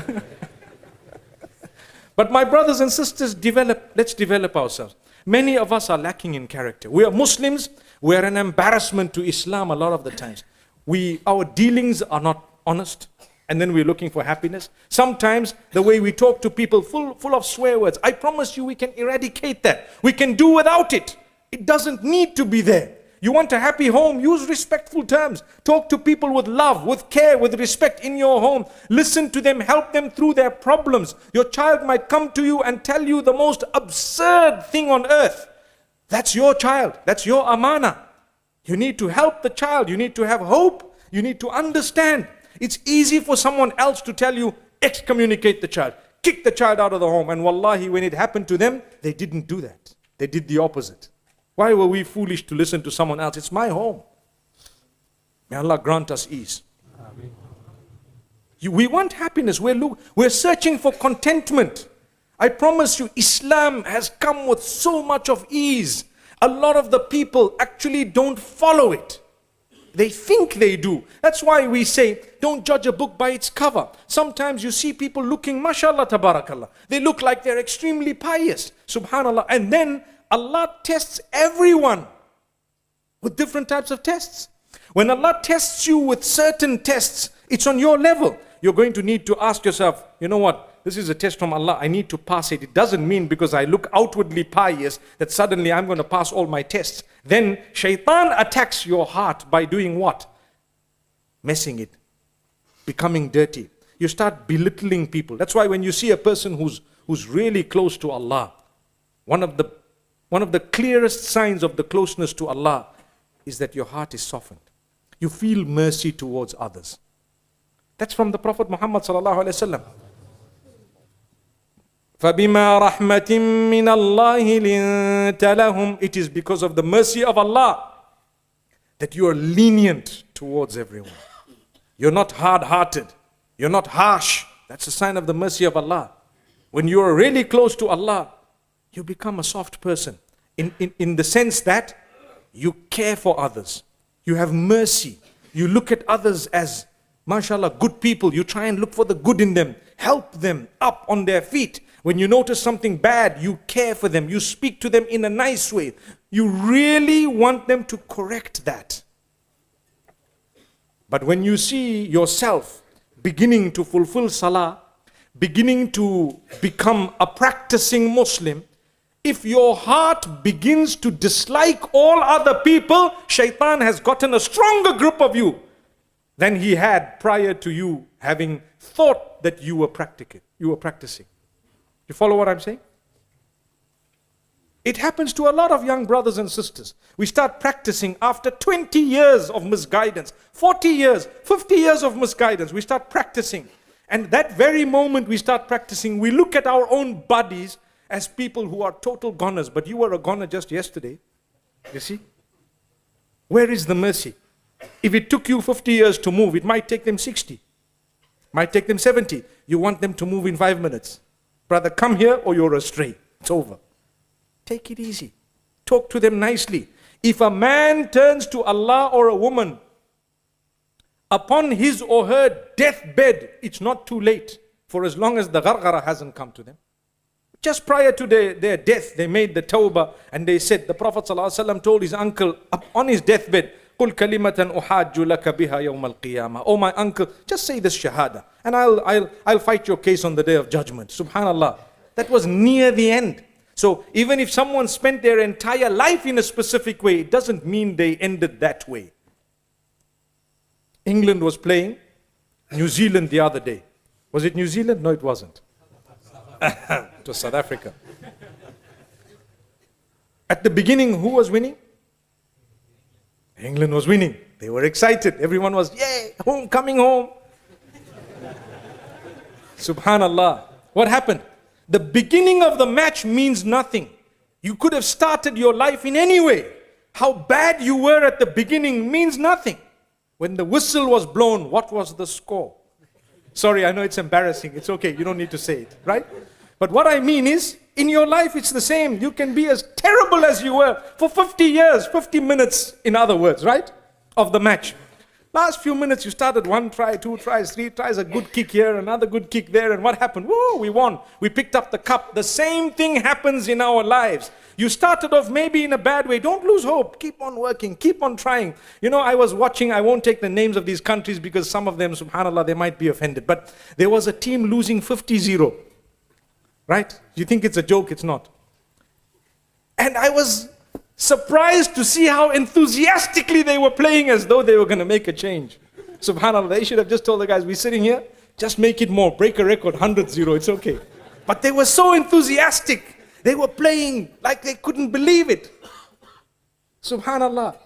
But my brothers and sisters, develop, let's develop ourselves. Many of us are lacking in character. We are Muslims. We are an embarrassment to Islam a lot of the times. We, our dealings are not honest. And then we're looking for happiness. Sometimes the way we talk to people, full, full of swear words. I promise you we can eradicate that. We can do without it. It doesn't need to be there. You want a happy home, use respectful terms. Talk to people with love, with care, with respect in your home. Listen to them, help them through their problems. Your child might come to you and tell you the most absurd thing on earth. That's your child. That's your amana. You need to help the child. You need to have hope. You need to understand. It's easy for someone else to tell you, excommunicate the child. Kick the child out of the home. And wallahi, when it happened to them, they didn't do that. They did the opposite. Why were we foolish to listen to someone else? It's my home. May Allah grant us ease. You, we want happiness. We're, look, we're searching for contentment. I promise you, Islam has come with so much of ease. A lot of the people actually don't follow it. They think they do. That's why we say, don't judge a book by its cover. Sometimes you see people looking, mashallah, tabarakallah. They look like they're extremely pious, subhanallah. And then Allah tests everyone with different types of tests. When Allah tests you with certain tests, it's on your level. You're going to need to ask yourself, you know what? This is a test from Allah. I need to pass it. It doesn't mean because I look outwardly pious that suddenly I'm going to pass all my tests. Then shaitan attacks your heart by doing what? Messing it. Becoming dirty. You start belittling people. That's why when you see a person who's, who's really close to Allah, one of the, one of the clearest signs of the closeness to Allah is that your heart is softened. You feel mercy towards others. That's from the Prophet Muhammad sallallahu alaihi wasallam. فَبِمَا رَحْمَةٍ مِّنَ اللَّهِ لِنْتَ لَهُمْ. It is because of the mercy of Allah that you are lenient towards everyone. You're not hard-hearted. You're not harsh. That's a sign of the mercy of Allah. When you are really close to Allah, you become a soft person. In, in, in the sense that you care for others. You have mercy. You look at others as, mashallah, good people. You try and look for the good in them. Help them up on their feet. When you notice something bad, you care for them. You speak to them in a nice way. You really want them to correct that. But when you see yourself beginning to fulfill salah, beginning to become a practicing Muslim, if your heart begins to dislike all other people, shaitan has gotten a stronger grip of you than he had prior to you having thought that you were practicing. You were practicing. You follow what I'm saying? It happens to a lot of young brothers and sisters. We start practicing after twenty years of misguidance, forty years, fifty years of misguidance. We start practicing. And that very moment we start practicing, we look at our own bodies as people who are total goners. But you were a goner just yesterday. You see? Where is the mercy? If it took you fifty years to move, it might take them sixty. Might take them seventy. You want them to move in five minutes. Brother, come here or you're astray. It's over. Take it easy. Talk to them nicely. If a man turns to Allah or a woman upon his or her deathbed, it's not too late. For as long as the ghargara hasn't come to them. Just prior to their, their death, they made the tawbah and they said, the Prophet ﷺ told his uncle on his deathbed, قُلْ كَلِمَةً أُحَاجُّ لَكَ بِهَا يَوْمَ الْقِيَامَةِ. Oh my uncle, just say this shahada and I'll, I'll, I'll fight your case on the day of judgment. Subhanallah. That was near the end. So even if someone spent their entire life in a specific way, it doesn't mean they ended that way. England was playing New Zealand the other day. Was it New Zealand? No, it wasn't. It was South Africa. At the beginning, who was winning? England was winning. They were excited. Everyone was, yay, home, coming home. Subhanallah. What happened? The beginning of the match means nothing. You could have started your life in any way. How bad you were at the beginning means nothing. When the whistle was blown, what was the score? Sorry, I know it's embarrassing. It's okay. You don't need to say it, right? But what I mean is, in your life, it's the same. You can be as terrible as you were for fifty years, fifty minutes, in other words, right? Of the match. Last few minutes, you started one try, two tries, three tries, a good kick here, another good kick there, and what happened? Woo, we won. We picked up the cup. The same thing happens in our lives. You started off maybe in a bad way. Don't lose hope. Keep on working. Keep on trying. You know, I was watching, I won't take the names of these countries because some of them, subhanAllah, they might be offended. But there was a team losing fifty zero. Right? You think it's a joke, it's not. And I was surprised to see how enthusiastically they were playing as though they were going to make a change. SubhanAllah, they should have just told the guys, we're sitting here, just make it more, break a record, one hundred zero, it's okay. But they were so enthusiastic. They were playing like they couldn't believe it. Subhanallah.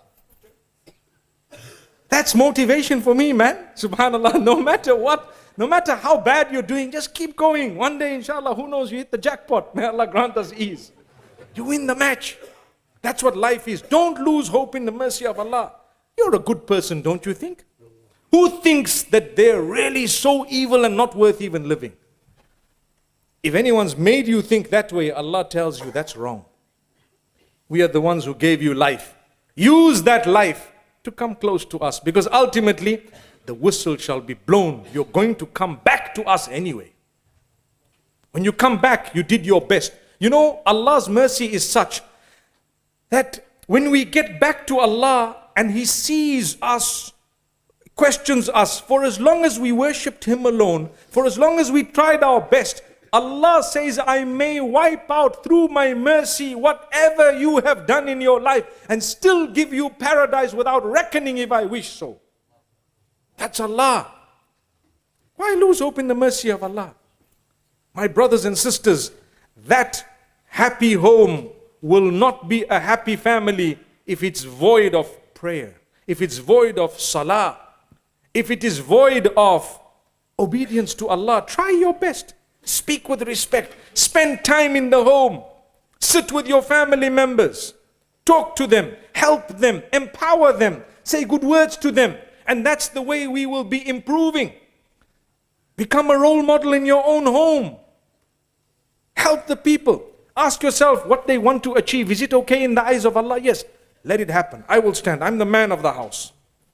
That's motivation for me, man. Subhanallah, no matter what. No matter how bad you're doing, just keep going. One day, inshallah, who knows, you hit the jackpot. May Allah grant us ease. You win the match. That's what life is. Don't lose hope in the mercy of Allah. You're a good person, don't you think? Who thinks that they're really so evil and not worth even living? If anyone's made you think that way, Allah tells you that's wrong. We are the ones who gave you life. Use that life to come close to us, because ultimately the whistle shall be blown. You're going to come back to us anyway. When you come back, you did your best. You know, Allah's mercy is such that when we get back to Allah and He sees us, questions us, for as long as we worshipped Him alone, for as long as we tried our best, Allah says, I may wipe out through my mercy whatever you have done in your life and still give you paradise without reckoning if I wish so. That's Allah. Why lose hope in the mercy of Allah? My brothers and sisters, that happy home will not be a happy family if it's void of prayer, if it's void of salah, if it is void of obedience to Allah. Try your best. Speak with respect. Spend time in the home. Sit with your family members. Talk to them. Help them. Empower them. Say good words to them. And that's the way we will be improving. Become a role model in your own home. Help the people. Ask yourself what they want to achieve. Is it okay in the eyes of Allah? Yes. Let it happen. I will stand. I'm the man of the house.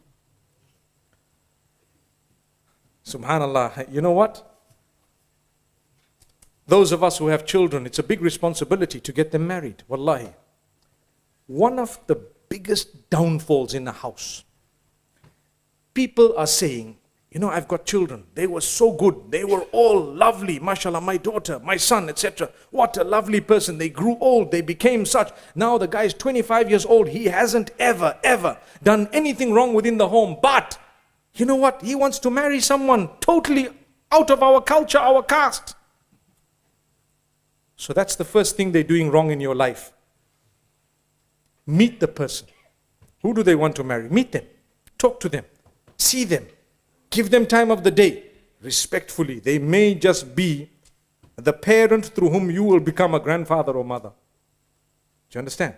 Subhanallah. You know what? Those of us who have children, it's a big responsibility to get them married. Wallahi. One of the biggest downfalls in a house. People are saying, you know, I've got children. They were so good. They were all lovely. MashaAllah, my daughter, my son, et cetera. What a lovely person. They grew old. They became such. Now the guy is twenty-five years old. He hasn't ever, ever done anything wrong within the home. But, you know what? He wants to marry someone totally out of our culture, our caste. So that's the first thing they're doing wrong in your life. Meet the person. Who do they want to marry? Meet them. Talk to them. See them. Give them time of the day. Respectfully. They may just be the parent through whom you will become a grandfather or mother. Do you understand?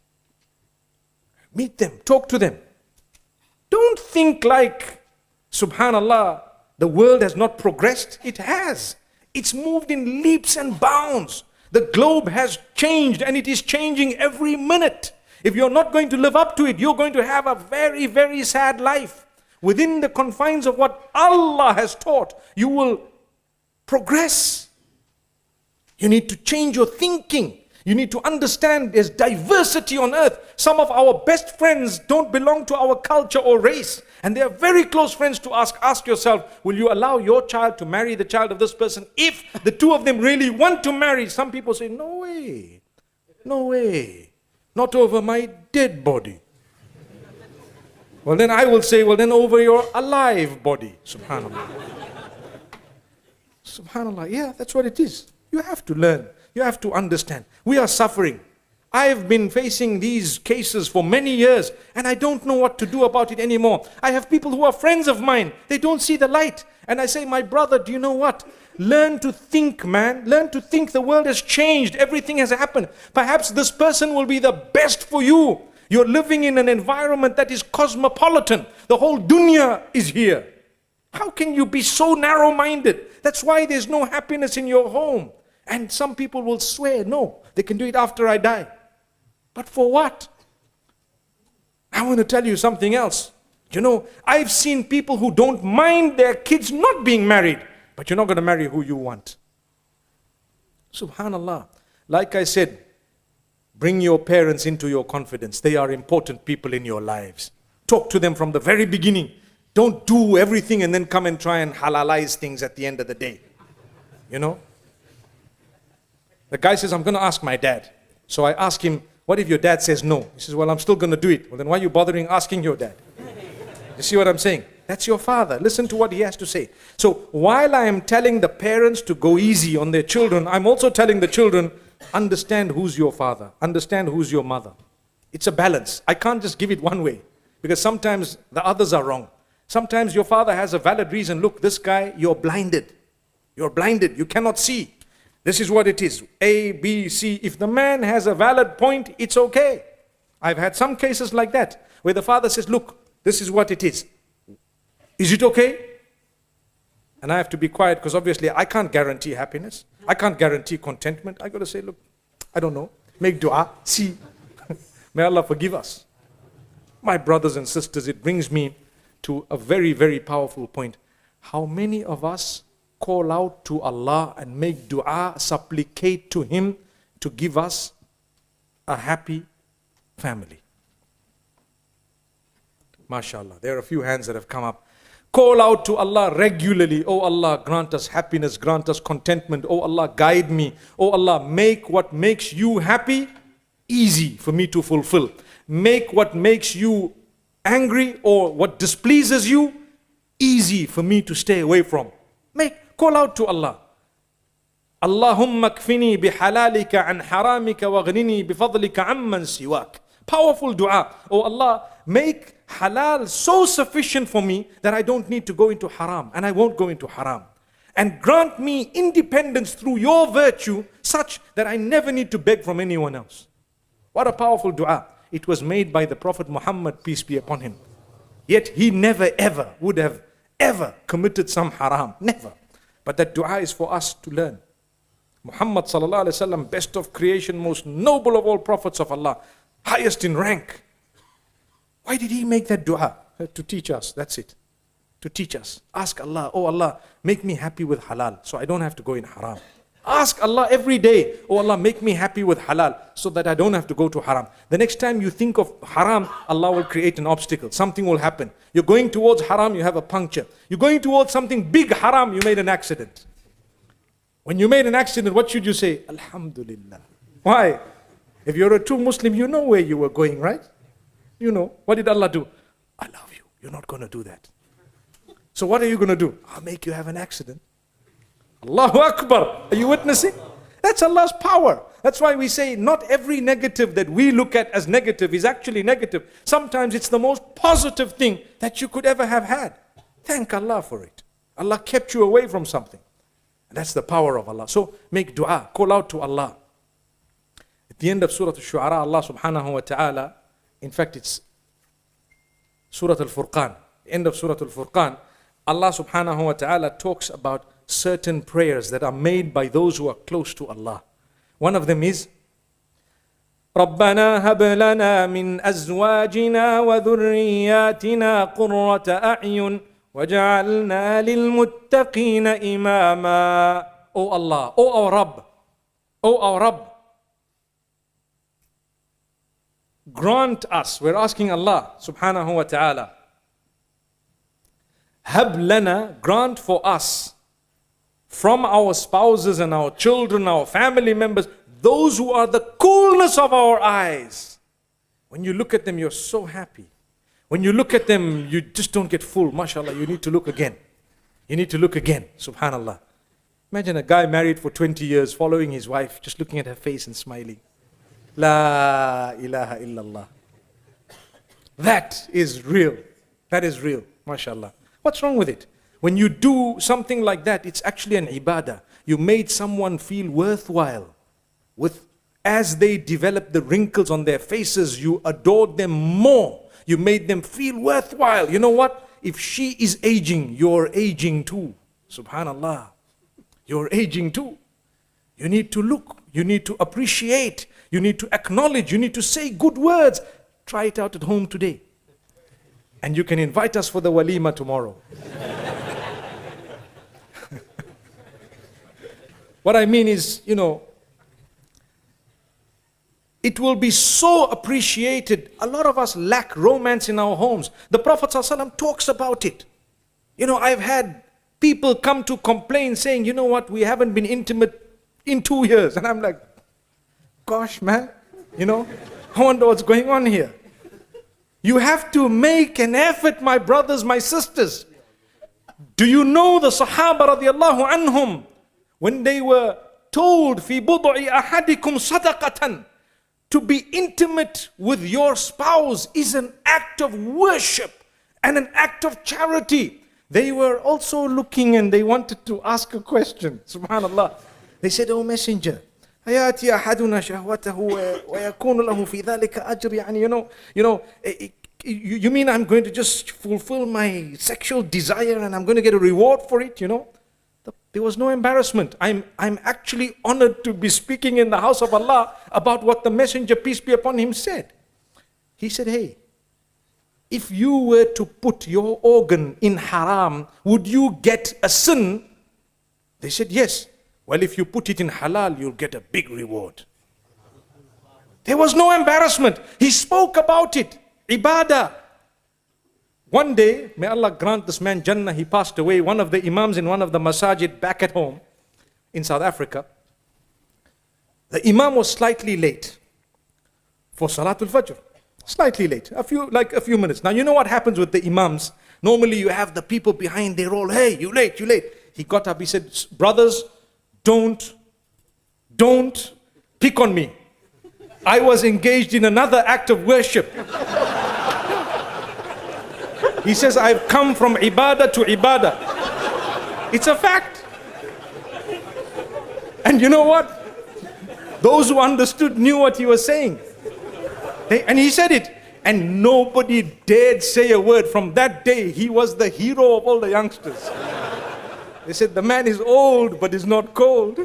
Meet them. Talk to them. Don't think like, subhanallah, the world has not progressed. It has. It's moved in leaps and bounds. The globe has changed and it is changing every minute. If you're not going to live up to it, you're going to have a very, very sad life. Within the confines of what Allah has taught, you will progress. You need to change your thinking. You need to understand there's diversity on earth. Some of our best friends don't belong to our culture or race. And they are very close friends to ask. Ask yourself, will you allow your child to marry the child of this person? If the two of them really want to marry, some people say, no way. No way. Not over my dead body. Well, then I will say, well, then over your alive body. Subhanallah. Subhanallah. Yeah, that's what it is. You have to learn. You have to understand. We are suffering. I've been facing these cases for many years and I don't know what to do about it anymore. I have people who are friends of mine. They don't see the light. And I say, my brother, do you know what? Learn to think, man. Learn to think. The world has changed. Everything has happened. Perhaps this person will be the best for you. You're living in an environment that is cosmopolitan. The whole dunya is here. How can you be so narrow-minded? That's why there's no happiness in your home. And some people will swear, no, they can do it after I die. But for what? I want to tell you something else. You know, I've seen people who don't mind their kids not being married, but you're not going to marry who you want. Subhanallah. Like I said, bring your parents into your confidence. They are important people in your lives. Talk to them from the very beginning. Don't do everything and then come and try and halalize things at the end of the day. You know? The guy says, I'm going to ask my dad. So I ask him, what if your dad says no? He says, well, I'm still going to do it. Well, then why are you bothering asking your dad? You see what I'm saying? That's your father. Listen to what he has to say. So while I am telling the parents to go easy on their children, I'm also telling the children, understand who's your father. Understand who's your mother. It's a balance. I can't just give it one way because sometimes the others are wrong. Sometimes your father has a valid reason. Look, this guy, you're blinded. You're blinded. You cannot see. This is what it is. A, B, C. If the man has a valid point, it's okay. I've had some cases like that, where the father says, look, this is what it is. Is it okay? And I have to be quiet, because obviously I can't guarantee happiness. I can't guarantee contentment. I got to say, look, I don't know. Make dua, see. May Allah forgive us. My brothers and sisters, it brings me to a very, very powerful point. How many of us call out to Allah and make dua, supplicate to Him to give us a happy family? MashaAllah. There are a few hands that have come up. Call out to Allah regularly. Oh Allah, grant us happiness, grant us contentment. Oh Allah, guide me. Oh Allah, make what makes you happy easy for me to fulfill. Make what makes you angry or what displeases you easy for me to stay away from. Make, call out to Allah. Allahumma kfini bihalalika an haramika waghnini bifadlika amman siwak. Powerful dua. Oh Allah, make halal so sufficient for me that I don't need to go into haram, and I won't go into haram. And grant me independence through your virtue such that I never need to beg from anyone else. What a powerful dua. It was made by the Prophet Muhammad, peace be upon him. Yet he never ever would have ever committed some haram. Never. But that dua is for us to learn. Muhammad sallallahu alaihi wasallam, best of creation, most noble of all prophets of Allah, highest in rank. Why did he make that dua? To teach us, that's it. To teach us. Ask Allah, oh Allah, make me happy with halal so I don't have to go in haram. Ask Allah every day, oh Allah, make me happy with halal so that I don't have to go to haram. The next time you think of haram, Allah will create an obstacle. Something will happen. You're going towards haram, you have a puncture. You're going towards something big haram, you made an accident. When you made an accident, what should you say? Alhamdulillah. Why? If you're a true Muslim, you know where you were going, right? You know. What did Allah do? I love you. You're not going to do that. So what are you going to do? I'll make you have an accident. Allahu Akbar. Are you witnessing? That's Allah's power. That's why we say not every negative that we look at as negative is actually negative. Sometimes it's the most positive thing that you could ever have had. Thank Allah for it. Allah kept you away from something. And that's the power of Allah. So make dua. Call out to Allah. At the end of Surah Al-Shu'ara, Allah subhanahu wa ta'ala, in fact it's Surah Al-Furqan. End of Surah Al-Furqan, Allah subhanahu wa ta'ala talks about certain prayers that are made by those who are close to Allah. One of them is رَبَّنَا هَبْ لَنَا مِنْ أَزْوَاجِنَا وَذُرِّيَّاتِنَا قُرَّةَ أَعْيُنٍ وَجَعَلْنَا لِلْمُتَّقِينَ إِمَامًا. O Allah, O our Rabb, O our Rabb, grant us, we're asking Allah subhanahu wa ta'ala, Hab lana, grant for us, from our spouses and our children, our family members, those who are the coolness of our eyes. When you look at them, you're so happy. When you look at them, you just don't get full. MashaAllah, you need to look again. You need to look again. Subhanallah. Imagine a guy married for twenty years, following his wife, just looking at her face and smiling. La ilaha illallah. That is real. That is real. MashaAllah. What's wrong with it? When you do something like that, it's actually an ibadah. You made someone feel worthwhile. With, as they develop the wrinkles on their faces, you adored them more. You made them feel worthwhile. You know what? If she is aging, you're aging too. Subhanallah. You're aging too. You need to look. You need to appreciate. You need to acknowledge. You need to say good words. Try it out at home today. And you can invite us for the walima tomorrow. What I mean is, you know, it will be so appreciated. A lot of us lack romance in our homes. The Prophet ﷺ talks about it. You know, I've had people come to complain saying, you know what, we haven't been intimate in two years. And I'm like, gosh, man, you know, I wonder what's going on here. You have to make an effort, my brothers, my sisters. Do you know the Sahaba radiallahu anhum, when they were told, fi bud'i ahadikum sadaqatan, to be intimate with your spouse is an act of worship and an act of charity. They were also looking and they wanted to ask a question. Subhanallah. They said, oh messenger, يأتي أحدنا شهوته ويكون له في ذلك أجر. يعني, you know, you know, you mean I'm going to just fulfill my sexual desire and I'm going to get a reward for it, you know? There was no embarrassment. I'm, I'm actually honored to be speaking in the house of Allah about what the Messenger, peace be upon him, said. He said, hey, if you were to put your organ in haram, would you get a sin? They said, yes. Well, if you put it in halal, you'll get a big reward. There was no embarrassment. He spoke about it. Ibadah. One day, may Allah grant this man Jannah, he passed away, one of the imams in one of the masajid back at home in South Africa. The imam was slightly late for Salatul Fajr. Slightly late, a few, like a few minutes. Now, you know what happens with the imams? Normally, you have the people behind, they roll, hey, you late, you late. He got up, he said, brothers, don't, don't pick on me. I was engaged in another act of worship. He says, I've come from ibadah to ibadah. It's a fact. And you know what? Those who understood knew what he was saying. They, and he said it. And nobody dared say a word. From that day, he was the hero of all the youngsters. They said, the man is old, but is not cold.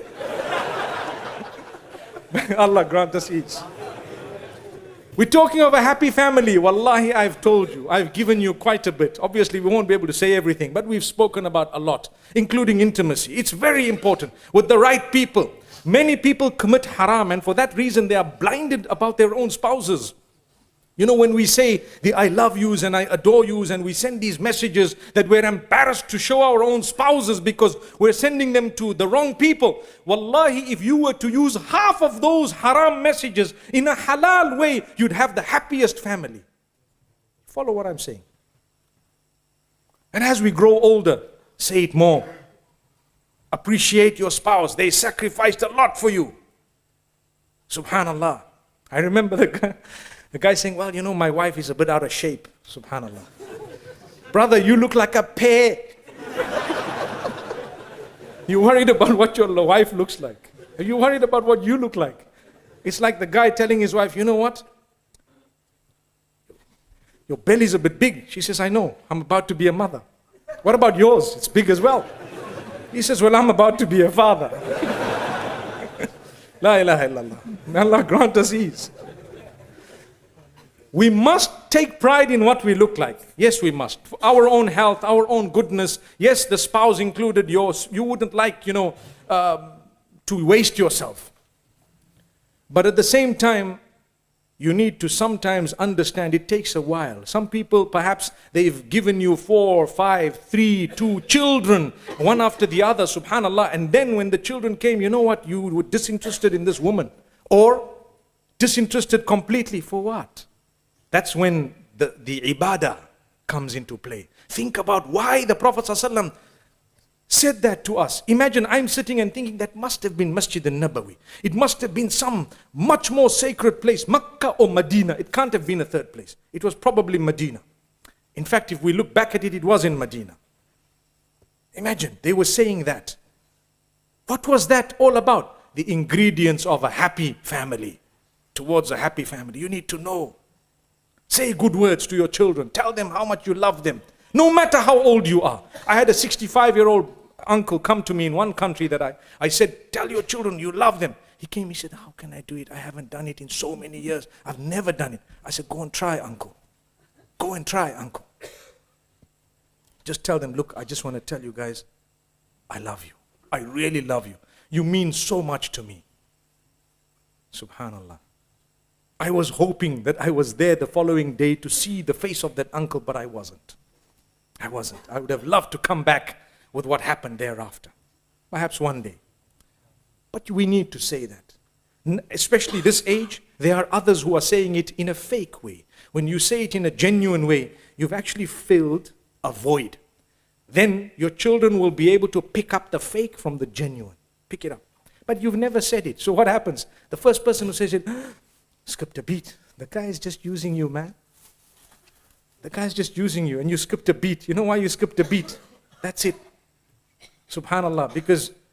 Allah grant us each. We're talking of a happy family. Wallahi, I've told you, I've given you quite a bit. Obviously, we won't be able to say everything, but we've spoken about a lot, including intimacy. It's very important with the right people. Many people commit haram, and for that reason, they are blinded about their own spouses. You know, when we say the I love yous and I adore yous, and we send these messages that we're embarrassed to show our own spouses because we're sending them to the wrong people. Wallahi, if you were to use half of those haram messages in a halal way, you'd have the happiest family. Follow what I'm saying. And as we grow older, say it more. Appreciate your spouse. They sacrificed a lot for you. Subhanallah. I remember the guy. The guy saying, well, you know, my wife is a bit out of shape. Subhanallah. Brother, you look like a pear. You're worried about what your wife looks like. Are you worried about what you look like? It's like the guy telling his wife, you know what? Your belly's a bit big. She says, I know. I'm about to be a mother. What about yours? It's big as well. He says, well, I'm about to be a father. La ilaha illallah. May Allah grant us ease. We must take pride in what we look like. Yes, we must. For our own health, our own goodness. Yes, the spouse included yours. You wouldn't like, you know, uh, to waste yourself. But at the same time, you need to sometimes understand it takes a while. Some people, perhaps, they've given you four, five, three, two children, one after the other, subhanallah. And then when the children came, you know what? You were disinterested in this woman. Or disinterested completely for what? That's when the, the ibadah comes into play. Think about why the Prophet ﷺ said that to us. Imagine I'm sitting and thinking that must have been Masjid al-Nabawi. It must have been some much more sacred place, Makkah or Medina. It can't have been a third place. It was probably Medina. In fact, if we look back at it, it was in Medina. Imagine, they were saying that. What was that all about? The ingredients of a happy family. Towards a happy family, you need to know. Say good words to your children. Tell them how much you love them. No matter how old you are. I had a sixty-five-year-old uncle come to me in one country that I, I said, tell your children you love them. He came, he said, how can I do it? I haven't done it in so many years. I've never done it. I said, go and try, uncle. Go and try, uncle. Just tell them, look, I just want to tell you guys, I love you. I really love you. You mean so much to me. Subhanallah. I was hoping that I was there the following day to see the face of that uncle, but I wasn't. I wasn't. I would have loved to come back with what happened thereafter. Perhaps one day. But we need to say that. Especially this age, there are others who are saying it in a fake way. When you say it in a genuine way, you've actually filled a void. Then your children will be able to pick up the fake from the genuine. Pick it up. But you've never said it. So what happens? The first person who says it, skipped a beat. The guy is just using you, man. The guy is just using you and you skipped a beat. You know why you skipped a beat? That's it. Subhanallah. Because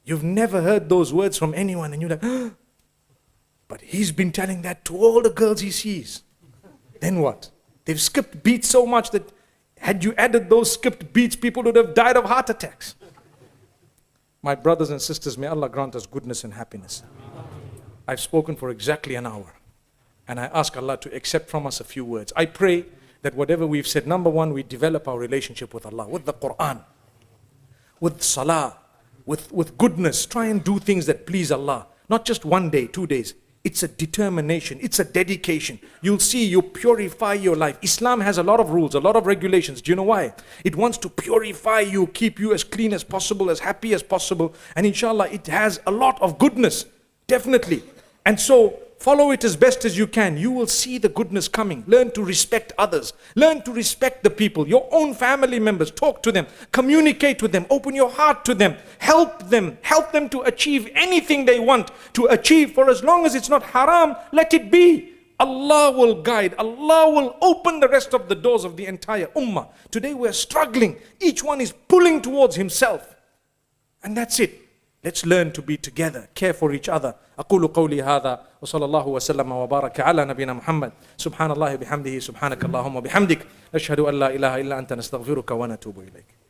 You've never heard those words from anyone, and you're like, oh, but he's been telling that to all the girls he sees. Then what? They've skipped beats so much that had you added those skipped beats, people would have died of heart attacks. My brothers and sisters, may Allah grant us goodness and happiness. I've spoken for exactly an hour, and I ask Allah to accept from us a few words. I pray that whatever we've said, number one, we develop our relationship with Allah, with the Quran, with salah, with, with goodness. Try and do things that please Allah. Not just one day, two days. It's a determination. It's a dedication. You'll see you purify your life. Islam has a lot of rules, a lot of regulations. Do you know why? It wants to purify you, keep you as clean as possible, as happy as possible. And inshallah, it has a lot of goodness. Definitely. And so, follow it as best as you can. You will see the goodness coming. Learn to respect others. Learn to respect the people, your own family members. Talk to them. Communicate with them. Open your heart to them. Help them. Help them to achieve anything they want to achieve. For as long as it's not haram, let it be. Allah will guide. Allah will open the rest of the doors of the entire ummah. Today we're struggling. Each one is pulling towards himself. And that's it. Let's learn to be together, care for each other. أقول قولي هذا وصلى الله وسلم وبارك على نبينا محمد سبحان الله بحمده سبحانك اللهم وبحمدك نشهد أن لا إله إلا أنت نستغفرك ونتوب إليك.